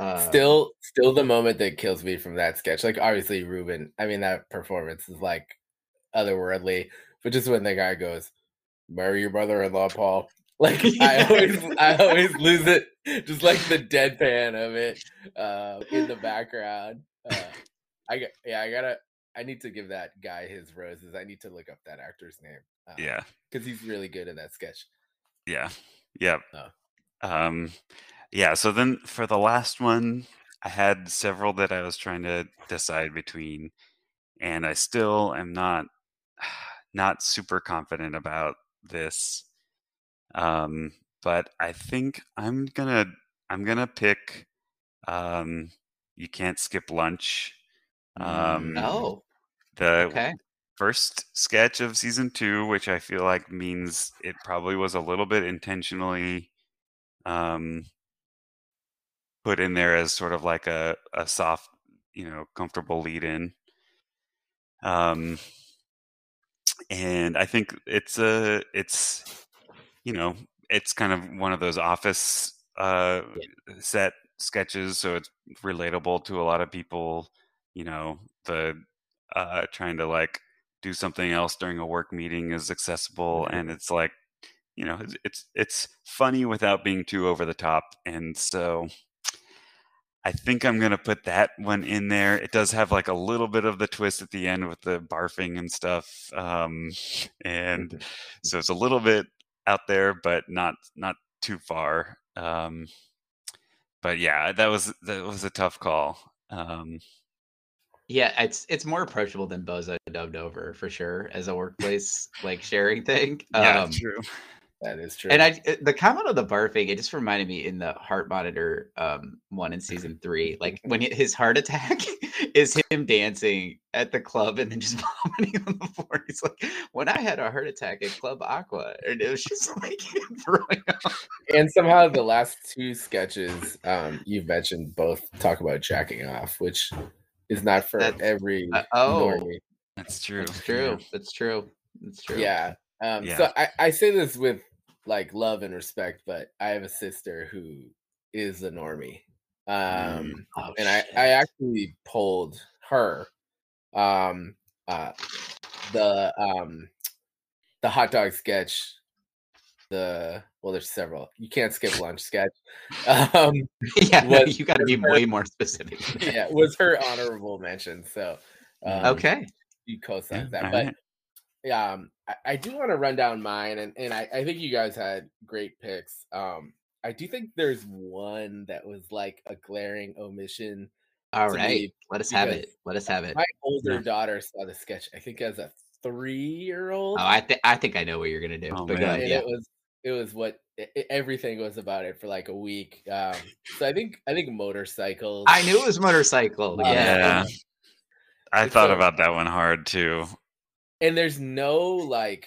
Um, Still, still the moment that kills me from that sketch. Like obviously Ruben, I mean that performance is like otherworldly, but just when the guy goes, "Marry your brother-in-law, Paul." Like I always, I always lose it. Just like the deadpan of it uh, in the background. Uh, I got, yeah, I gotta. I need to give that guy his roses. I need to look up that actor's name. Uh, Yeah, because he's really good in that sketch. yeah, yep. Oh. Um, yeah. So then for the last one, I had several that I was trying to decide between, and I still am not not super confident about this. Um, but I think I'm gonna I'm gonna pick. Um, you can't skip lunch. Um, Mm. oh, the okay. first sketch of season two, which I feel like means it probably was a little bit intentionally um, put in there as sort of like a, a soft, you know, comfortable lead in. Um, and I think it's a, it's, you know, it's kind of one of those office uh, Yeah. set sketches, so it's relatable to a lot of people. You know, the uh, trying to like do something else during a work meeting is accessible, Mhm. and it's like, you know, it's, it's it's funny without being too over the top, and so I think I'm gonna put that one in there. It does have like a little bit of the twist at the end with the barfing and stuff, um, and so it's a little bit out there, but not not too far. Um, but yeah, that was that was a tough call. Um, Yeah, it's it's more approachable than Bozo dubbed over for sure as a workplace like sharing thing. yeah, Um, true. That is true. and I the comment on the barfing, it just reminded me in the heart monitor um one in season three, like when it, his heart attack is him dancing at the club and then just vomiting on the floor. He's like, when I had a heart attack at Club Aqua, and it was just like throwing up. And somehow the last two sketches um, you've mentioned both talk about jacking off, which is not for That's every uh, oh, normie. That's true. that's true. That's true. That's true. Yeah. Um, Yeah. So I, I say this with like love and respect, but I have a sister who is a normie. Um, Mm. Oh, and I, shit. I actually polled her um, uh, the um, the hot dog sketch. The well, there's several. You can't skip lunch sketch. Um, yeah, no, was you got to be her- way more specific. than that. yeah, was her honorable mention. So Mm. um, Okay. she co-signs Yeah, that. all But right. yeah, um, I, I do want to run down mine, and, and I, I think you guys had great picks. Um, I do think there's one that was like a glaring omission All to right. me Let us have because it. Let us have it. my older Yeah. daughter saw the sketch, I think as a three-year-old. Oh, I think I think I know what you're gonna do. Oh, but go man. ahead. and Yeah. it was it was what it, it- everything was about it for like a week. Um, so I think I think motorcycles. I knew it was motorcycle. Uh, Yeah. Yeah. I It's thought so- about that one hard too. and there's no like,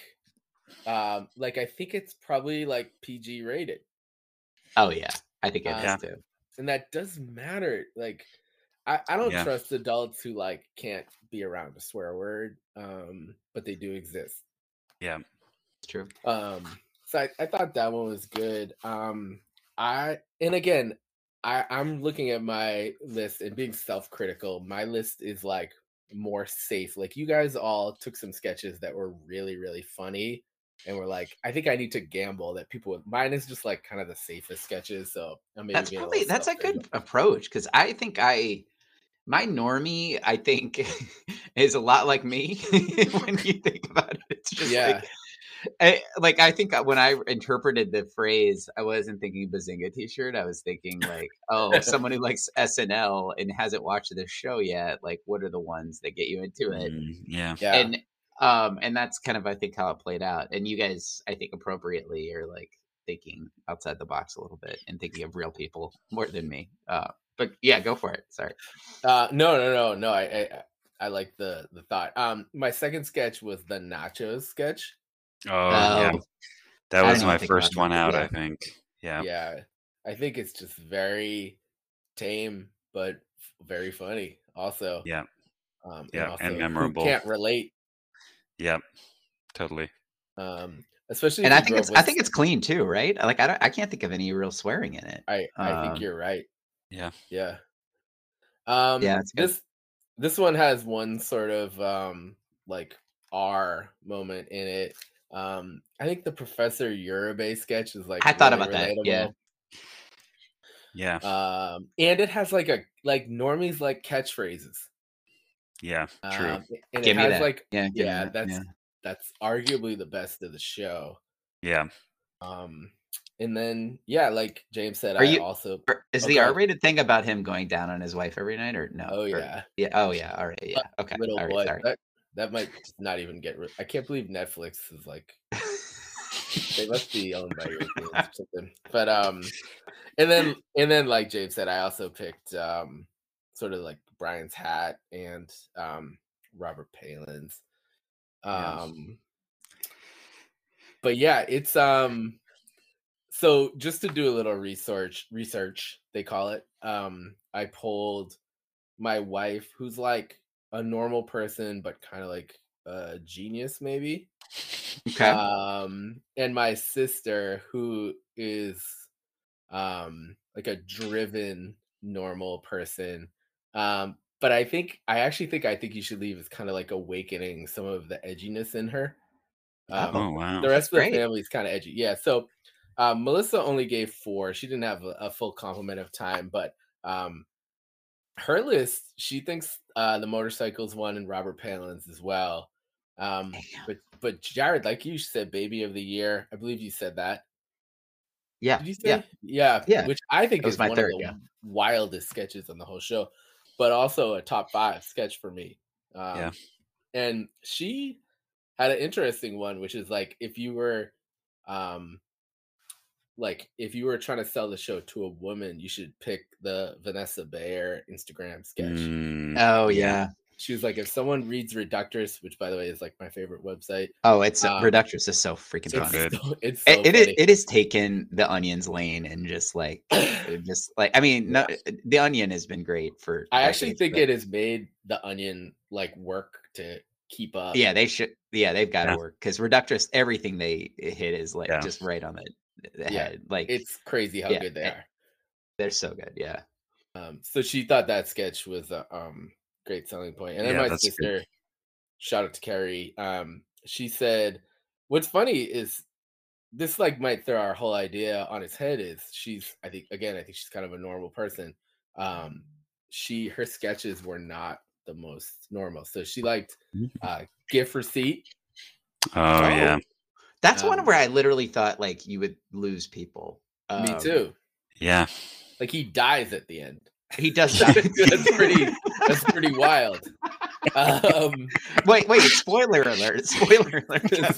um, like I think it's probably like P G rated, Oh yeah. I think it is Yeah. too. and that does matter. Like, I I don't Yeah. trust adults who like can't be around a swear word, um, but they do exist. Yeah. It's true. Um, so I, I thought that one was good. Um, I and again, I I'm looking at my list and being self-critical. My list is like more safe. Like you guys all took some sketches that were really really funny, and were like, I think I need to gamble that people would. Mine is just like kind of the safest sketches. So I'm maybe That's being probably little that's a self-critical. good approach because I think I my normie I think is a lot like me when you think about it. It's just Yeah. like I, like I think when I interpreted the phrase, I wasn't thinking Bazinga T-shirt. I was thinking like, oh, someone who likes S N L and hasn't watched this show yet. Like, what are the ones that get you into it? Mm, yeah. Yeah. And um, and that's kind of I think how it played out. And you guys, I think appropriately, are like thinking outside the box a little bit and thinking of real people more than me. Uh, but yeah, go for it. Sorry. Uh, no, no, no, no. I, I, I like the the thought. Um, my second sketch was the nachos sketch. Oh, yeah. Oh, That I was didn't my think first about one that. out, Yeah. I think. Yeah. Yeah, I think it's just very tame, but f- very funny. Also, Yeah. um, Yeah, and also who memorable. can't relate. Yep. Totally. Um, especially And if I you think grew it's up I with. think it's clean too, right? Like I don't, I can't think of any real swearing in it. I, I Um, think you're right. Yeah. Yeah. Um, Yeah, it's good. this this one has one sort of um like R moment in it. Um, I think the Professor Uribe sketch is like I thought really about that. Yeah. relatable. Yeah. Um, and it has like a like normies like catchphrases. Yeah. True. Um, and Give it me has that. like Yeah, give me yeah, that. that's Yeah. that's arguably the best of the show. Yeah. Um, and then yeah, like James said, Are I you also are- is oh, the go ahead. R-rated thing about him going down on his wife every night or no? Oh Or yeah, yeah. Oh yeah. All right. Li- Yeah. Okay. little All right. boy. Sorry. That that might not even get. Re- I can't believe Netflix is like they must be owned by Europeans or something. But um, and then and then like James said, I also picked um sort of like Brian's hat and um Robert Palin's. Yeah. Um, but yeah, it's um. So just to do a little research, research they call it. Um, I polled my wife, who's like a normal person, but kind of like a genius, maybe. Okay. Um, and my sister, who is um like a driven normal person. Um, but I think I actually think I think you should leave is kind of like awakening some of the edginess in her. Um, Oh wow. the That's rest of the great. family is kind of edgy. Yeah. So um, Melissa only gave four. She didn't have a, a full complement of time, but um, her list, she thinks uh, the motorcycles one and Robert Palin's as well. Um, Damn. but but Jared, like you said, baby of the year. I believe you said that. Yeah. Did you say? Yeah. Yeah. Yeah. Which I think That was is my one third. of the Yeah. wildest sketches on the whole show, but also a top five sketch for me. Um, Yeah. And she had an interesting one, which is like if you were, um, like if you were trying to sell the show to a woman, you should pick the Vanessa Bayer Instagram sketch. Mm, Oh yeah. yeah. She was like, if someone reads Reductress, which by the way is like my favorite website, Oh, it's um, Reductress is so freaking So it's funny. good. so, it's so It, it is. funny. It has taken the Onion's lane and just like, it just like I mean, no, the Onion has been great for. I actually decades, think but it has made the Onion like work to keep up. yeah, they should. Yeah, they've got to Yeah. work because Reductress, everything they hit is like Yeah. just right on the, the Yeah, head. Like It's crazy how yeah, good they it- are. they're so good. Yeah. Um, so she thought that sketch was a um, great selling point. And then Yeah, my that's good. sister, shout out to Carrie, um, she said, what's funny is this like might throw our whole idea on its head is she's, I think, again, I think she's kind of a normal person. Um, she, her sketches were not the most normal. So she liked uh, gift receipt. Oh, Oh, yeah. That's one Um, where I literally thought like you would lose people. Me Um, too. Yeah. Like he dies at the end. He does die. That's pretty, that's pretty wild. Um, Wait, wait! Spoiler alert! Spoiler alert!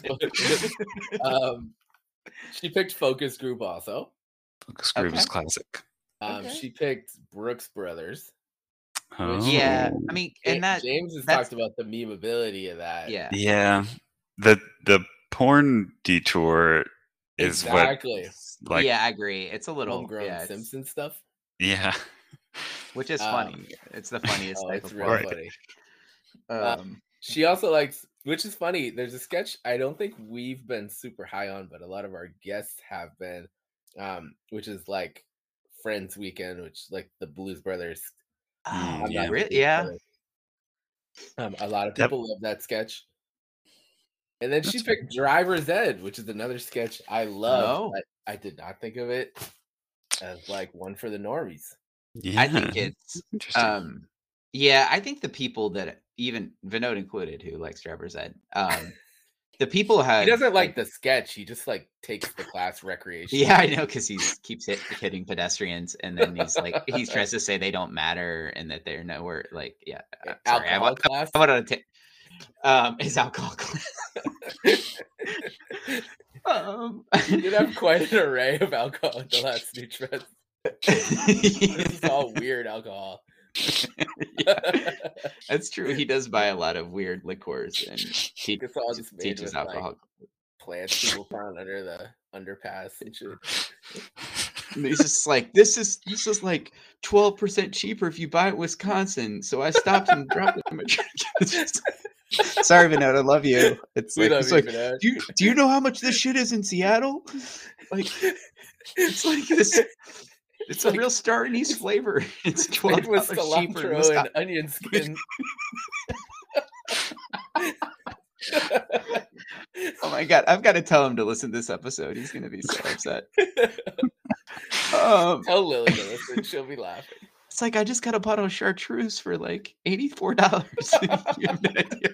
um, she picked Focus Group also. Focus Group is Okay. classic. Um, Okay. She picked Brooks Brothers. Oh. Yeah, I mean, Ja- and that James has that's- talked about the memeability of that. yeah, Yeah. The the porn detour is exactly. what like yeah, I agree. It's a little Homegrown yeah, it's- Simpson stuff. yeah. which is Um, funny. It's the funniest Oh, type it's of real porn. Right. funny. Um, She also likes, which is funny. There's a sketch I don't think we've been super high on, but a lot of our guests have been, um, which is like Friends Weekend, which like the Blues Brothers. oh, Mm, I'm yeah. not a really? Blues Yeah. Brothers. Um, a lot of Yep. people love that sketch. And then she That's picked Driver's Ed, which is another sketch I love. Oh. but I did not think of it as like one for the normies. Yeah. I think it's interesting. um, yeah, I think the people that even Vinod included who likes Driver's Ed, um, the people have He doesn't like the sketch. He just like takes the class recreation. Yeah, I know because he keeps hit, hitting pedestrians, and then he's like he tries to say they don't matter and that they're nowhere. Like, yeah, uh, sorry, I, Alcohol wa- class. I wanted to take um his alcohol class. um, You did have quite an array of alcohol at the last New Trends. This is all weird alcohol. Yeah, that's true. He does buy a lot of weird liqueurs and he It's all just made teaches with like alcohol. plants people found under the underpass and shit. And he's just like, this is this is like twelve percent cheaper if you buy it in Wisconsin. So I stopped and dropped it in my drink. It's just- Sorry, Vinod, I love you. It's We like, love it's you like for that. do you, do you know how much this shit is in Seattle? Like, it's like this. It's a real star anise flavor. It's twelve Made with dollars cheaper. in cilantro Wisconsin. and onion skin. Oh my god, I've got to tell him to listen to this episode. He's gonna be so upset. um, Tell Lily to listen; she'll be laughing. It's like I just got a bottle of chartreuse for like eighty-four dollars. You have no idea.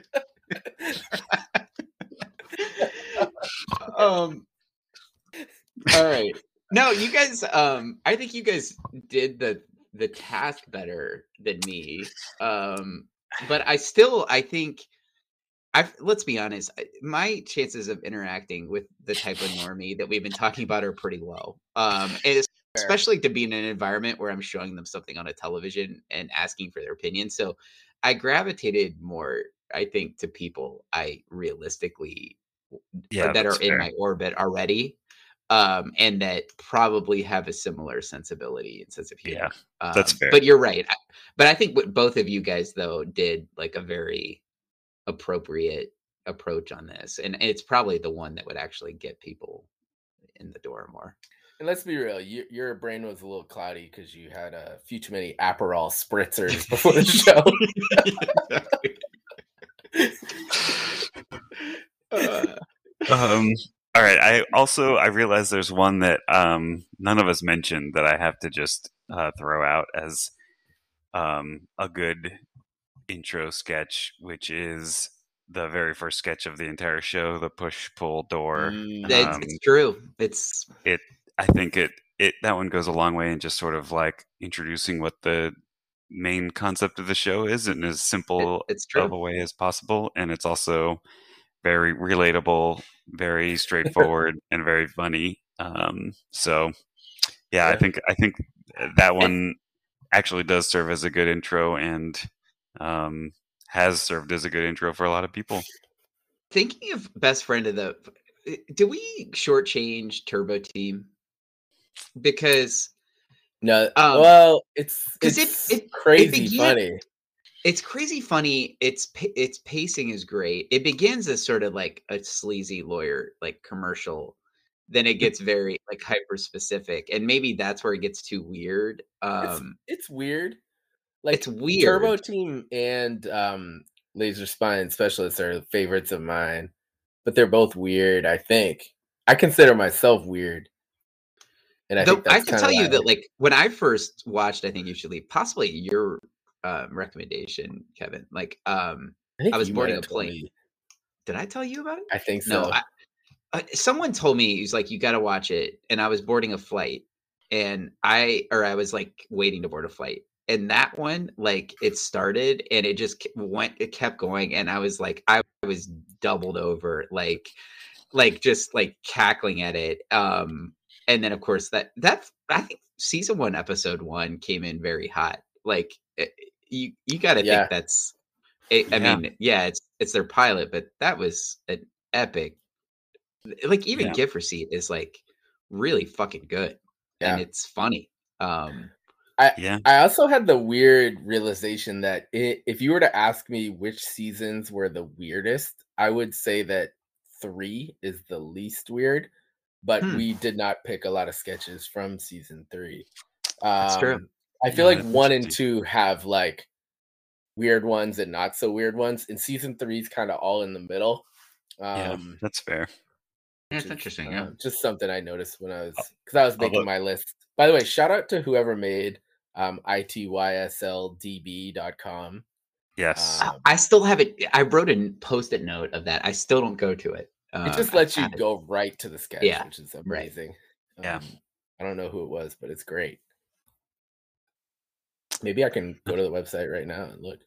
um. All right. No, you guys. Um, I think you guys did the the task better than me. Um, but I still, I think. I've, let's be honest, my chances of interacting with the type of normie that we've been talking about are pretty low. Um, and especially to be in an environment where I'm showing them something on a television and asking for their opinion. So I gravitated more, I think, to people I realistically Yeah, that are that's in fair. my orbit already. Um, and that probably have a similar sensibility and sense of humor. Yeah, that's Um, fair. But you're right. I- But I think what both of you guys, though, did like a very appropriate approach on this, and it's probably the one that would actually get people in the door more. And let's be real, you, your brain was a little cloudy because you had a few too many Aperol spritzers before the show. uh, um, all right. I also I realize there's one that um, none of us mentioned that I have to just uh, throw out as um, a good intro sketch, which is the very first sketch of the entire show, the push pull door. Mm, it's, Um, it's true. It's it I think it it that one goes a long way in just sort of like introducing what the main concept of the show is in as simple it, it's true. of a way as possible, and it's also very relatable, very straightforward, and very funny. Um, so yeah, Yeah. I think I think that one actually does serve as a good intro, and um, has served as a good intro for a lot of people. Thinking of best friend of the, do we shortchange Turbo Team? Because No, Um, well, it's 'cause it- it's it- it crazy began- funny. it's crazy funny. Its pa- its pacing is great. It begins as sort of like a sleazy lawyer like commercial, then it gets very like hyper specific, and maybe that's where it gets too weird. It's Um, it's weird. Like it's weird. Turbo Team and um, Laser Spine Specialists are favorites of mine, but they're both weird. I think I consider myself weird, and I Though think I that's can kind tell of you that like when I first watched, I think you should leave. Possibly your um, recommendation, Kevin. Like um, I, think I was you boarding might a have told plane. me. Did I tell you about it? I think so. No, I, uh, someone told me he's like, you got to watch it, and I was boarding a flight, and I or I was like waiting to board a flight, and that one like it started and it just ke- went, it kept going, and I was like, I was doubled over, like, like just like cackling at it. Um, and then of course that that I think season one, episode one came in very hot. Like it, you you got to Yeah. think that's. It, I Yeah. mean, yeah, it's it's their pilot, but that was an epic. Like even Yeah. gift receipt is like really fucking good, Yeah. and it's funny. Um, Yeah. I also had the weird realization that it, if you were to ask me which seasons were the weirdest, I would say that three is the least weird, but Hmm. we did not pick a lot of sketches from season three. That's true. Um, I feel Yeah, like that's one and interesting. two have like weird ones and not so weird ones, and season three is kind of all in the middle. Yeah, Um, that's fair. That's which is, interesting. uh, Yeah. just something I noticed when I was because I was making Although- my list. By the way, shout out to whoever made um, I T Y S L D B dot com. Yes. I- Um, I still have it. I wrote a post-it note of that. I still don't go to it. Um, it just I lets you had it. go right to the sketch, Yeah, which is right. amazing. Yeah. Um, I don't know who it was, but it's great. Maybe I can go to the website right now and look.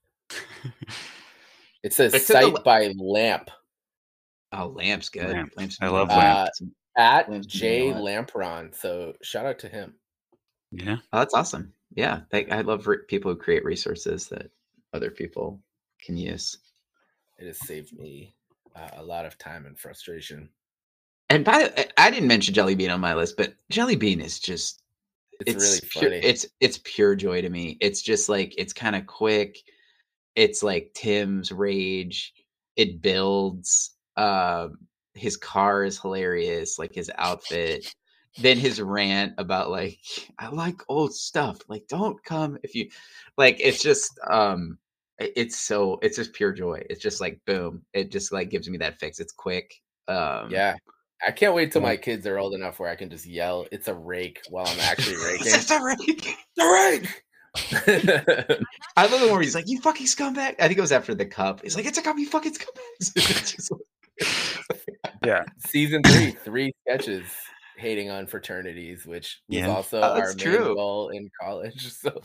It says It took a site lo- by Lamp Oh, Lamp's good. Lamp. Lamp's I love amazing. Lamp. uh, at Lamp's doing J a lot. Lampron. So shout out to him. Yeah. Oh, that's awesome. Yeah, I, I love re- people who create resources that other people can use. It has saved me uh, a lot of time and frustration. And by the, I didn't mention Jelly Bean on my list, but Jelly Bean is just It's, it's really pure, funny. it's it's pure joy to me. It's just like it's kind of quick. It's like Tim's rage. It builds. Um, his car is hilarious. Like his outfit. then his rant about like I like old stuff. Like don't come if you like. It's just um, it- it's so it's just pure joy. It's just like boom. It just like gives me that fix. It's quick. Um, Yeah. I can't wait till Yeah. my kids are old enough where I can just yell, "It's a rake," while I'm actually raking. it's a rake. The rake. I love the one where he's like, "You fucking scumbag." I think it was after the cup. He's like, "It's a cup, you fucking scumbags." It's just like- Yeah. Season three, three sketches hating on fraternities, which was Yeah. also Oh, our that's main true. goal in college. So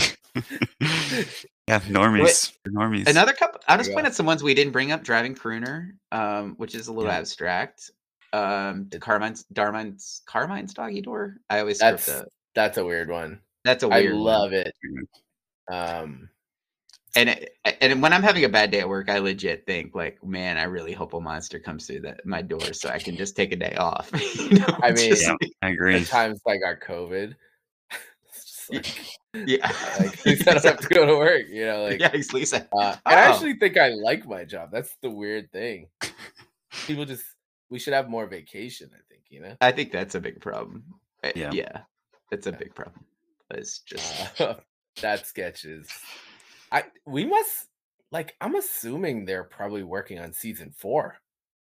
Yeah, normies. We're normies. Another couple. I'll just Yeah. point out some ones we didn't bring up. Driving Crooner, um, which is a little Yeah. abstract. Um, It- Carmine's, Darmine's, Carmine's doggy door. I always that's script that. that's a weird one. That's a I weird one. love it. Um, And it, and when I'm having a bad day at work, I legit think like, man, I really hope a monster comes through that my door so I can just take a day off. You know, I mean, just Yeah, like- I the agree. times I got COVID, it's just like, yeah, like at least I don't have to go to work. You know, like yeah, at least I, Uh, and I Oh. actually think I like my job. That's the weird thing. People just we should have more vacation. I think you know. I think that's a big problem. Uh, Yeah. yeah, that's a big problem. It's just Uh, that sketch is. I we must like. I'm assuming they're probably working on season four.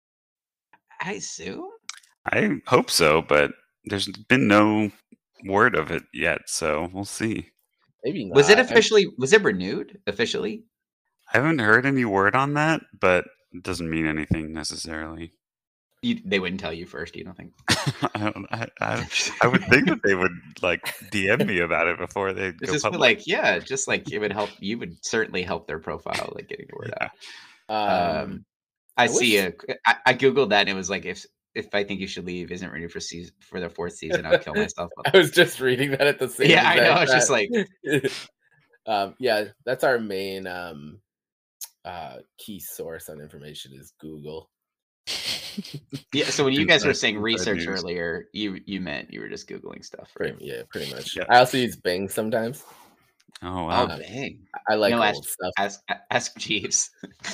I assume. I hope so, but there's been no word of it yet, so we'll see. Maybe not. Was it I'm- officially? Was it renewed officially? I haven't heard any word on that, but it doesn't mean anything necessarily. You, they wouldn't tell you first. You don't think? I, don't, I, I, I would think that they would like D M me about it before they It's go just public. like, yeah, just like it would help. You would certainly help their profile, like getting the word Yeah. out. Um, Um, I, I see wish- a. I, I googled that and it was like, if if I think you should leave isn't renewed for season for the fourth season, I'll kill myself. I was just reading that at the same. Yeah, I know. exact It's just time. um, yeah, that's our main um, uh, key source on information is Google. Yeah. So when you guys were Inside- saying inside research news. earlier, you you meant you were just googling stuff, right? Pretty, yeah, pretty much. Yeah. I also use Bing sometimes. Oh Oh wow! dang! I like No, old ask- stuff. Ask ask Jeeves.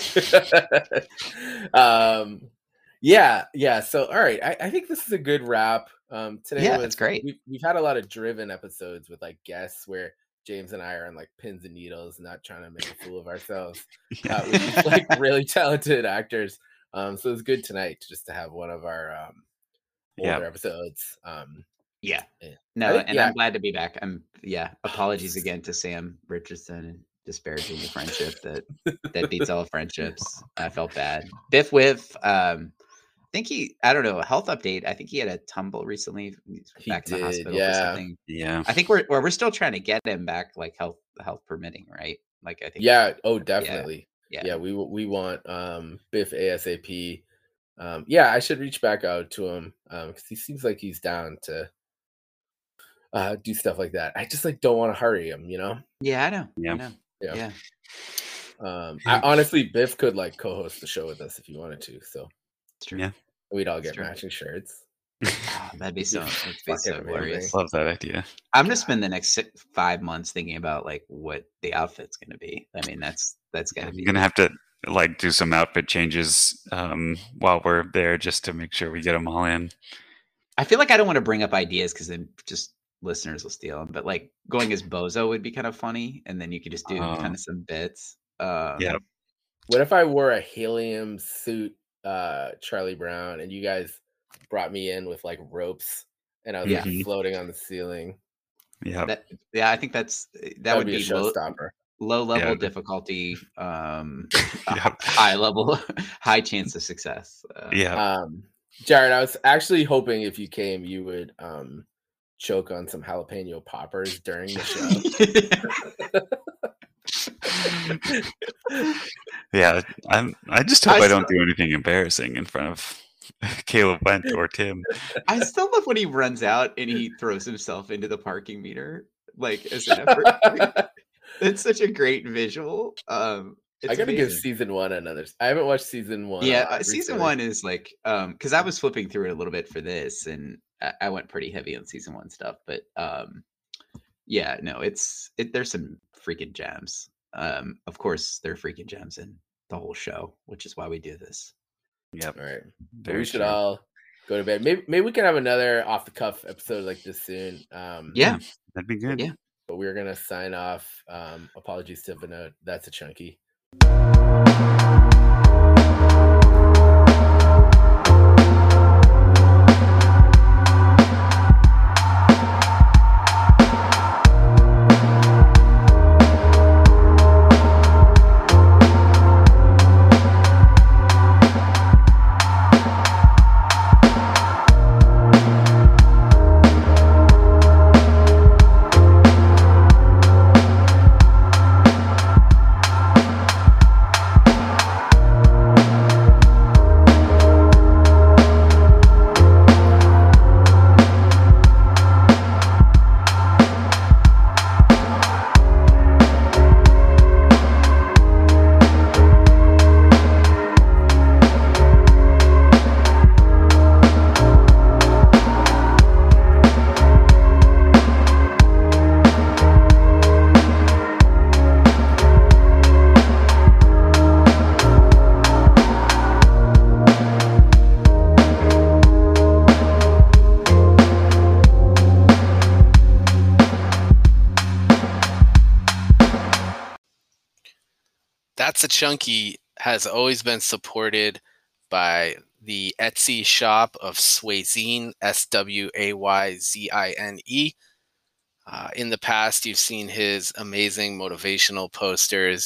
um, yeah, yeah. So, all right, I, I think this is a good wrap. Um, today Yeah, was that's great. We've, we've had a lot of driven episodes with like guests where James and I are on like pins and needles, not trying to make a fool of ourselves. Yeah. Uh, with these, like really talented actors. Um, so it was good tonight just to have one of our um older Yeah. episodes. Um, Yeah. Yeah. No, I think- and yeah. I'm glad to be back. I'm yeah. Apologies again to Sam Richardson and disparaging the friendship that that beats all friendships. I felt bad. Biff Whiff, um, I think he I don't know, a health update. I think he had a tumble recently. He's He back in the did, hospital yeah. for something. Yeah. I think we're or we're still trying to get him back, like health health permitting, right? Like I think yeah. Oh, definitely. yeah. Yeah, we we want um Biff ASAP. Um, yeah, I should reach back out to him um because he seems like he's down to uh do stuff like that. I just like don't want to hurry him, you know. Yeah, I know. Yeah. I know. Yeah. Yeah. Um, I, honestly, Biff could like co-host the show with us if he wanted to, so It's true. Yeah. we'd all It's get true. matching shirts. Oh, that'd be so that'd be Fucking so amazing. glorious. Love that idea. I'm gonna spend the next six, five months thinking about like what the outfit's gonna be. I mean, that's that's gotta I'm be. gonna have to like do some outfit changes um, while we're there just to make sure we get them all in. I feel like I don't want to bring up ideas because then just listeners will steal them. But like going as Bozo would be kind of funny, and then you could just do Oh. kind of some bits. Um, Yeah. What if I wore a helium suit, uh, Charlie Brown, and you guys brought me in with like ropes, and I was Yeah. like floating on the ceiling? Yeah. That, yeah, I think that's that, That would would be a be low, showstopper. low level Yeah. difficulty, um, a Yeah. high level, high chance of success. Uh, Yeah. Um, Jared, I was actually hoping if you came, you would um choke on some jalapeno poppers during the show. Yeah. I'm. I just hope I I, don't do anything embarrassing in front of Caleb Went or Tim. I still love when he runs out and he throws himself into the parking meter, like as an effort. Like, it's such a great visual. Um, it's I gotta give amazing. season one another. I haven't watched season one. a Yeah, lot uh, season recently. one is like um because I was flipping through it a little bit for this, and I, I went pretty heavy on season one stuff. But um, yeah, no, it's it. There's some freaking gems. Um, of course, there are freaking gems in the whole show, which is why we do this. Yep. All right. But Very we should true. all go to bed. Maybe maybe we can have another off the cuff episode like this soon. Um, Yeah, that'd be good. Yeah. But we're gonna sign off. Um, apologies to Vinod. That's a chunky. That's a Chunky has always been supported by the Etsy shop of Swayzine, S W A Y Z I N E. Uh, in the past, you've seen his amazing motivational posters,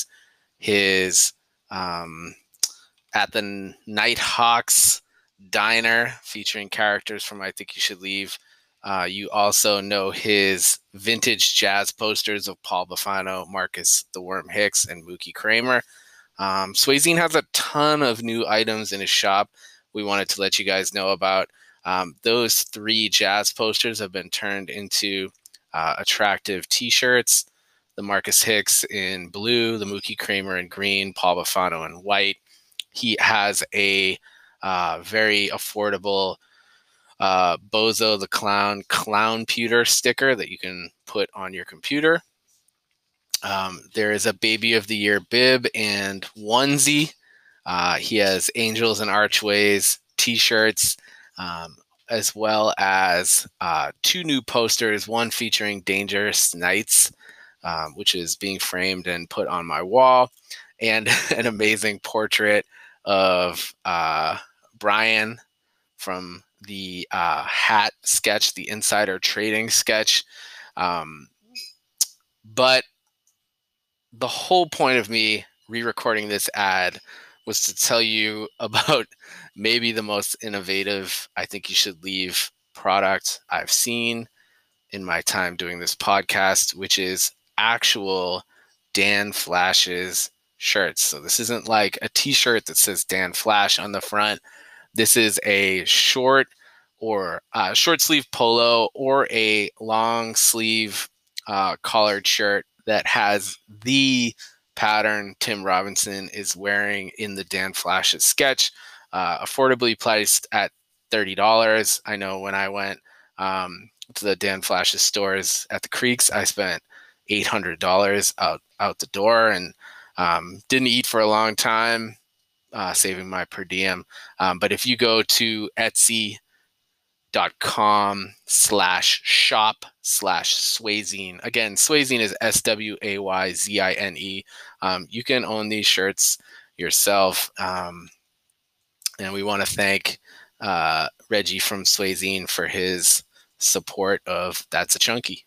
his um, at the Nighthawks Diner featuring characters from I Think You Should Leave. Uh, you also know his vintage jazz posters of Paul Bufano, Marcus the Worm Hicks, and Mookie Kramer. Um, Swayzine has a ton of new items in his shop we wanted to let you guys know about. Um, those three jazz posters have been turned into uh, attractive t-shirts. The Marcus Hicks in blue, the Mookie Kramer in green, Paul Bufano in white. He has a uh, very affordable uh, Bozo the Clown Clown Pewter sticker that you can put on your computer. Um, there is a Baby of the Year bib and onesie. Uh, he has Angels and Archways t-shirts, um, as well as uh, two new posters, one featuring Dangerous Nights, um, which is being framed and put on my wall, and an amazing portrait of uh, Brian from the uh, hat sketch, the insider trading sketch. Um, but the whole point of me re-recording this ad was to tell you about maybe the most innovative I Think You Should Leave product I've seen in my time doing this podcast, which is actual Dan Flash's shirts. So this isn't like a t-shirt that says Dan Flash on the front. This is a short or uh, short sleeve polo or a long sleeve uh, collared shirt that has the pattern Tim Robinson is wearing in the Dan Flash's sketch, uh, affordably priced at thirty dollars. I know when I went um, to the Dan Flash's stores at the Creeks, I spent eight hundred dollars out, out the door and um, didn't eat for a long time, uh, saving my per diem. Um, but if you go to Etsy, dot com slash shop slash Swayzine. Again, Swayzine is S W A Y Z I N E. Um, you can own these shirts yourself. Um, and we want to thank uh, Reggie from Swayzine for his support of That's a Chunky.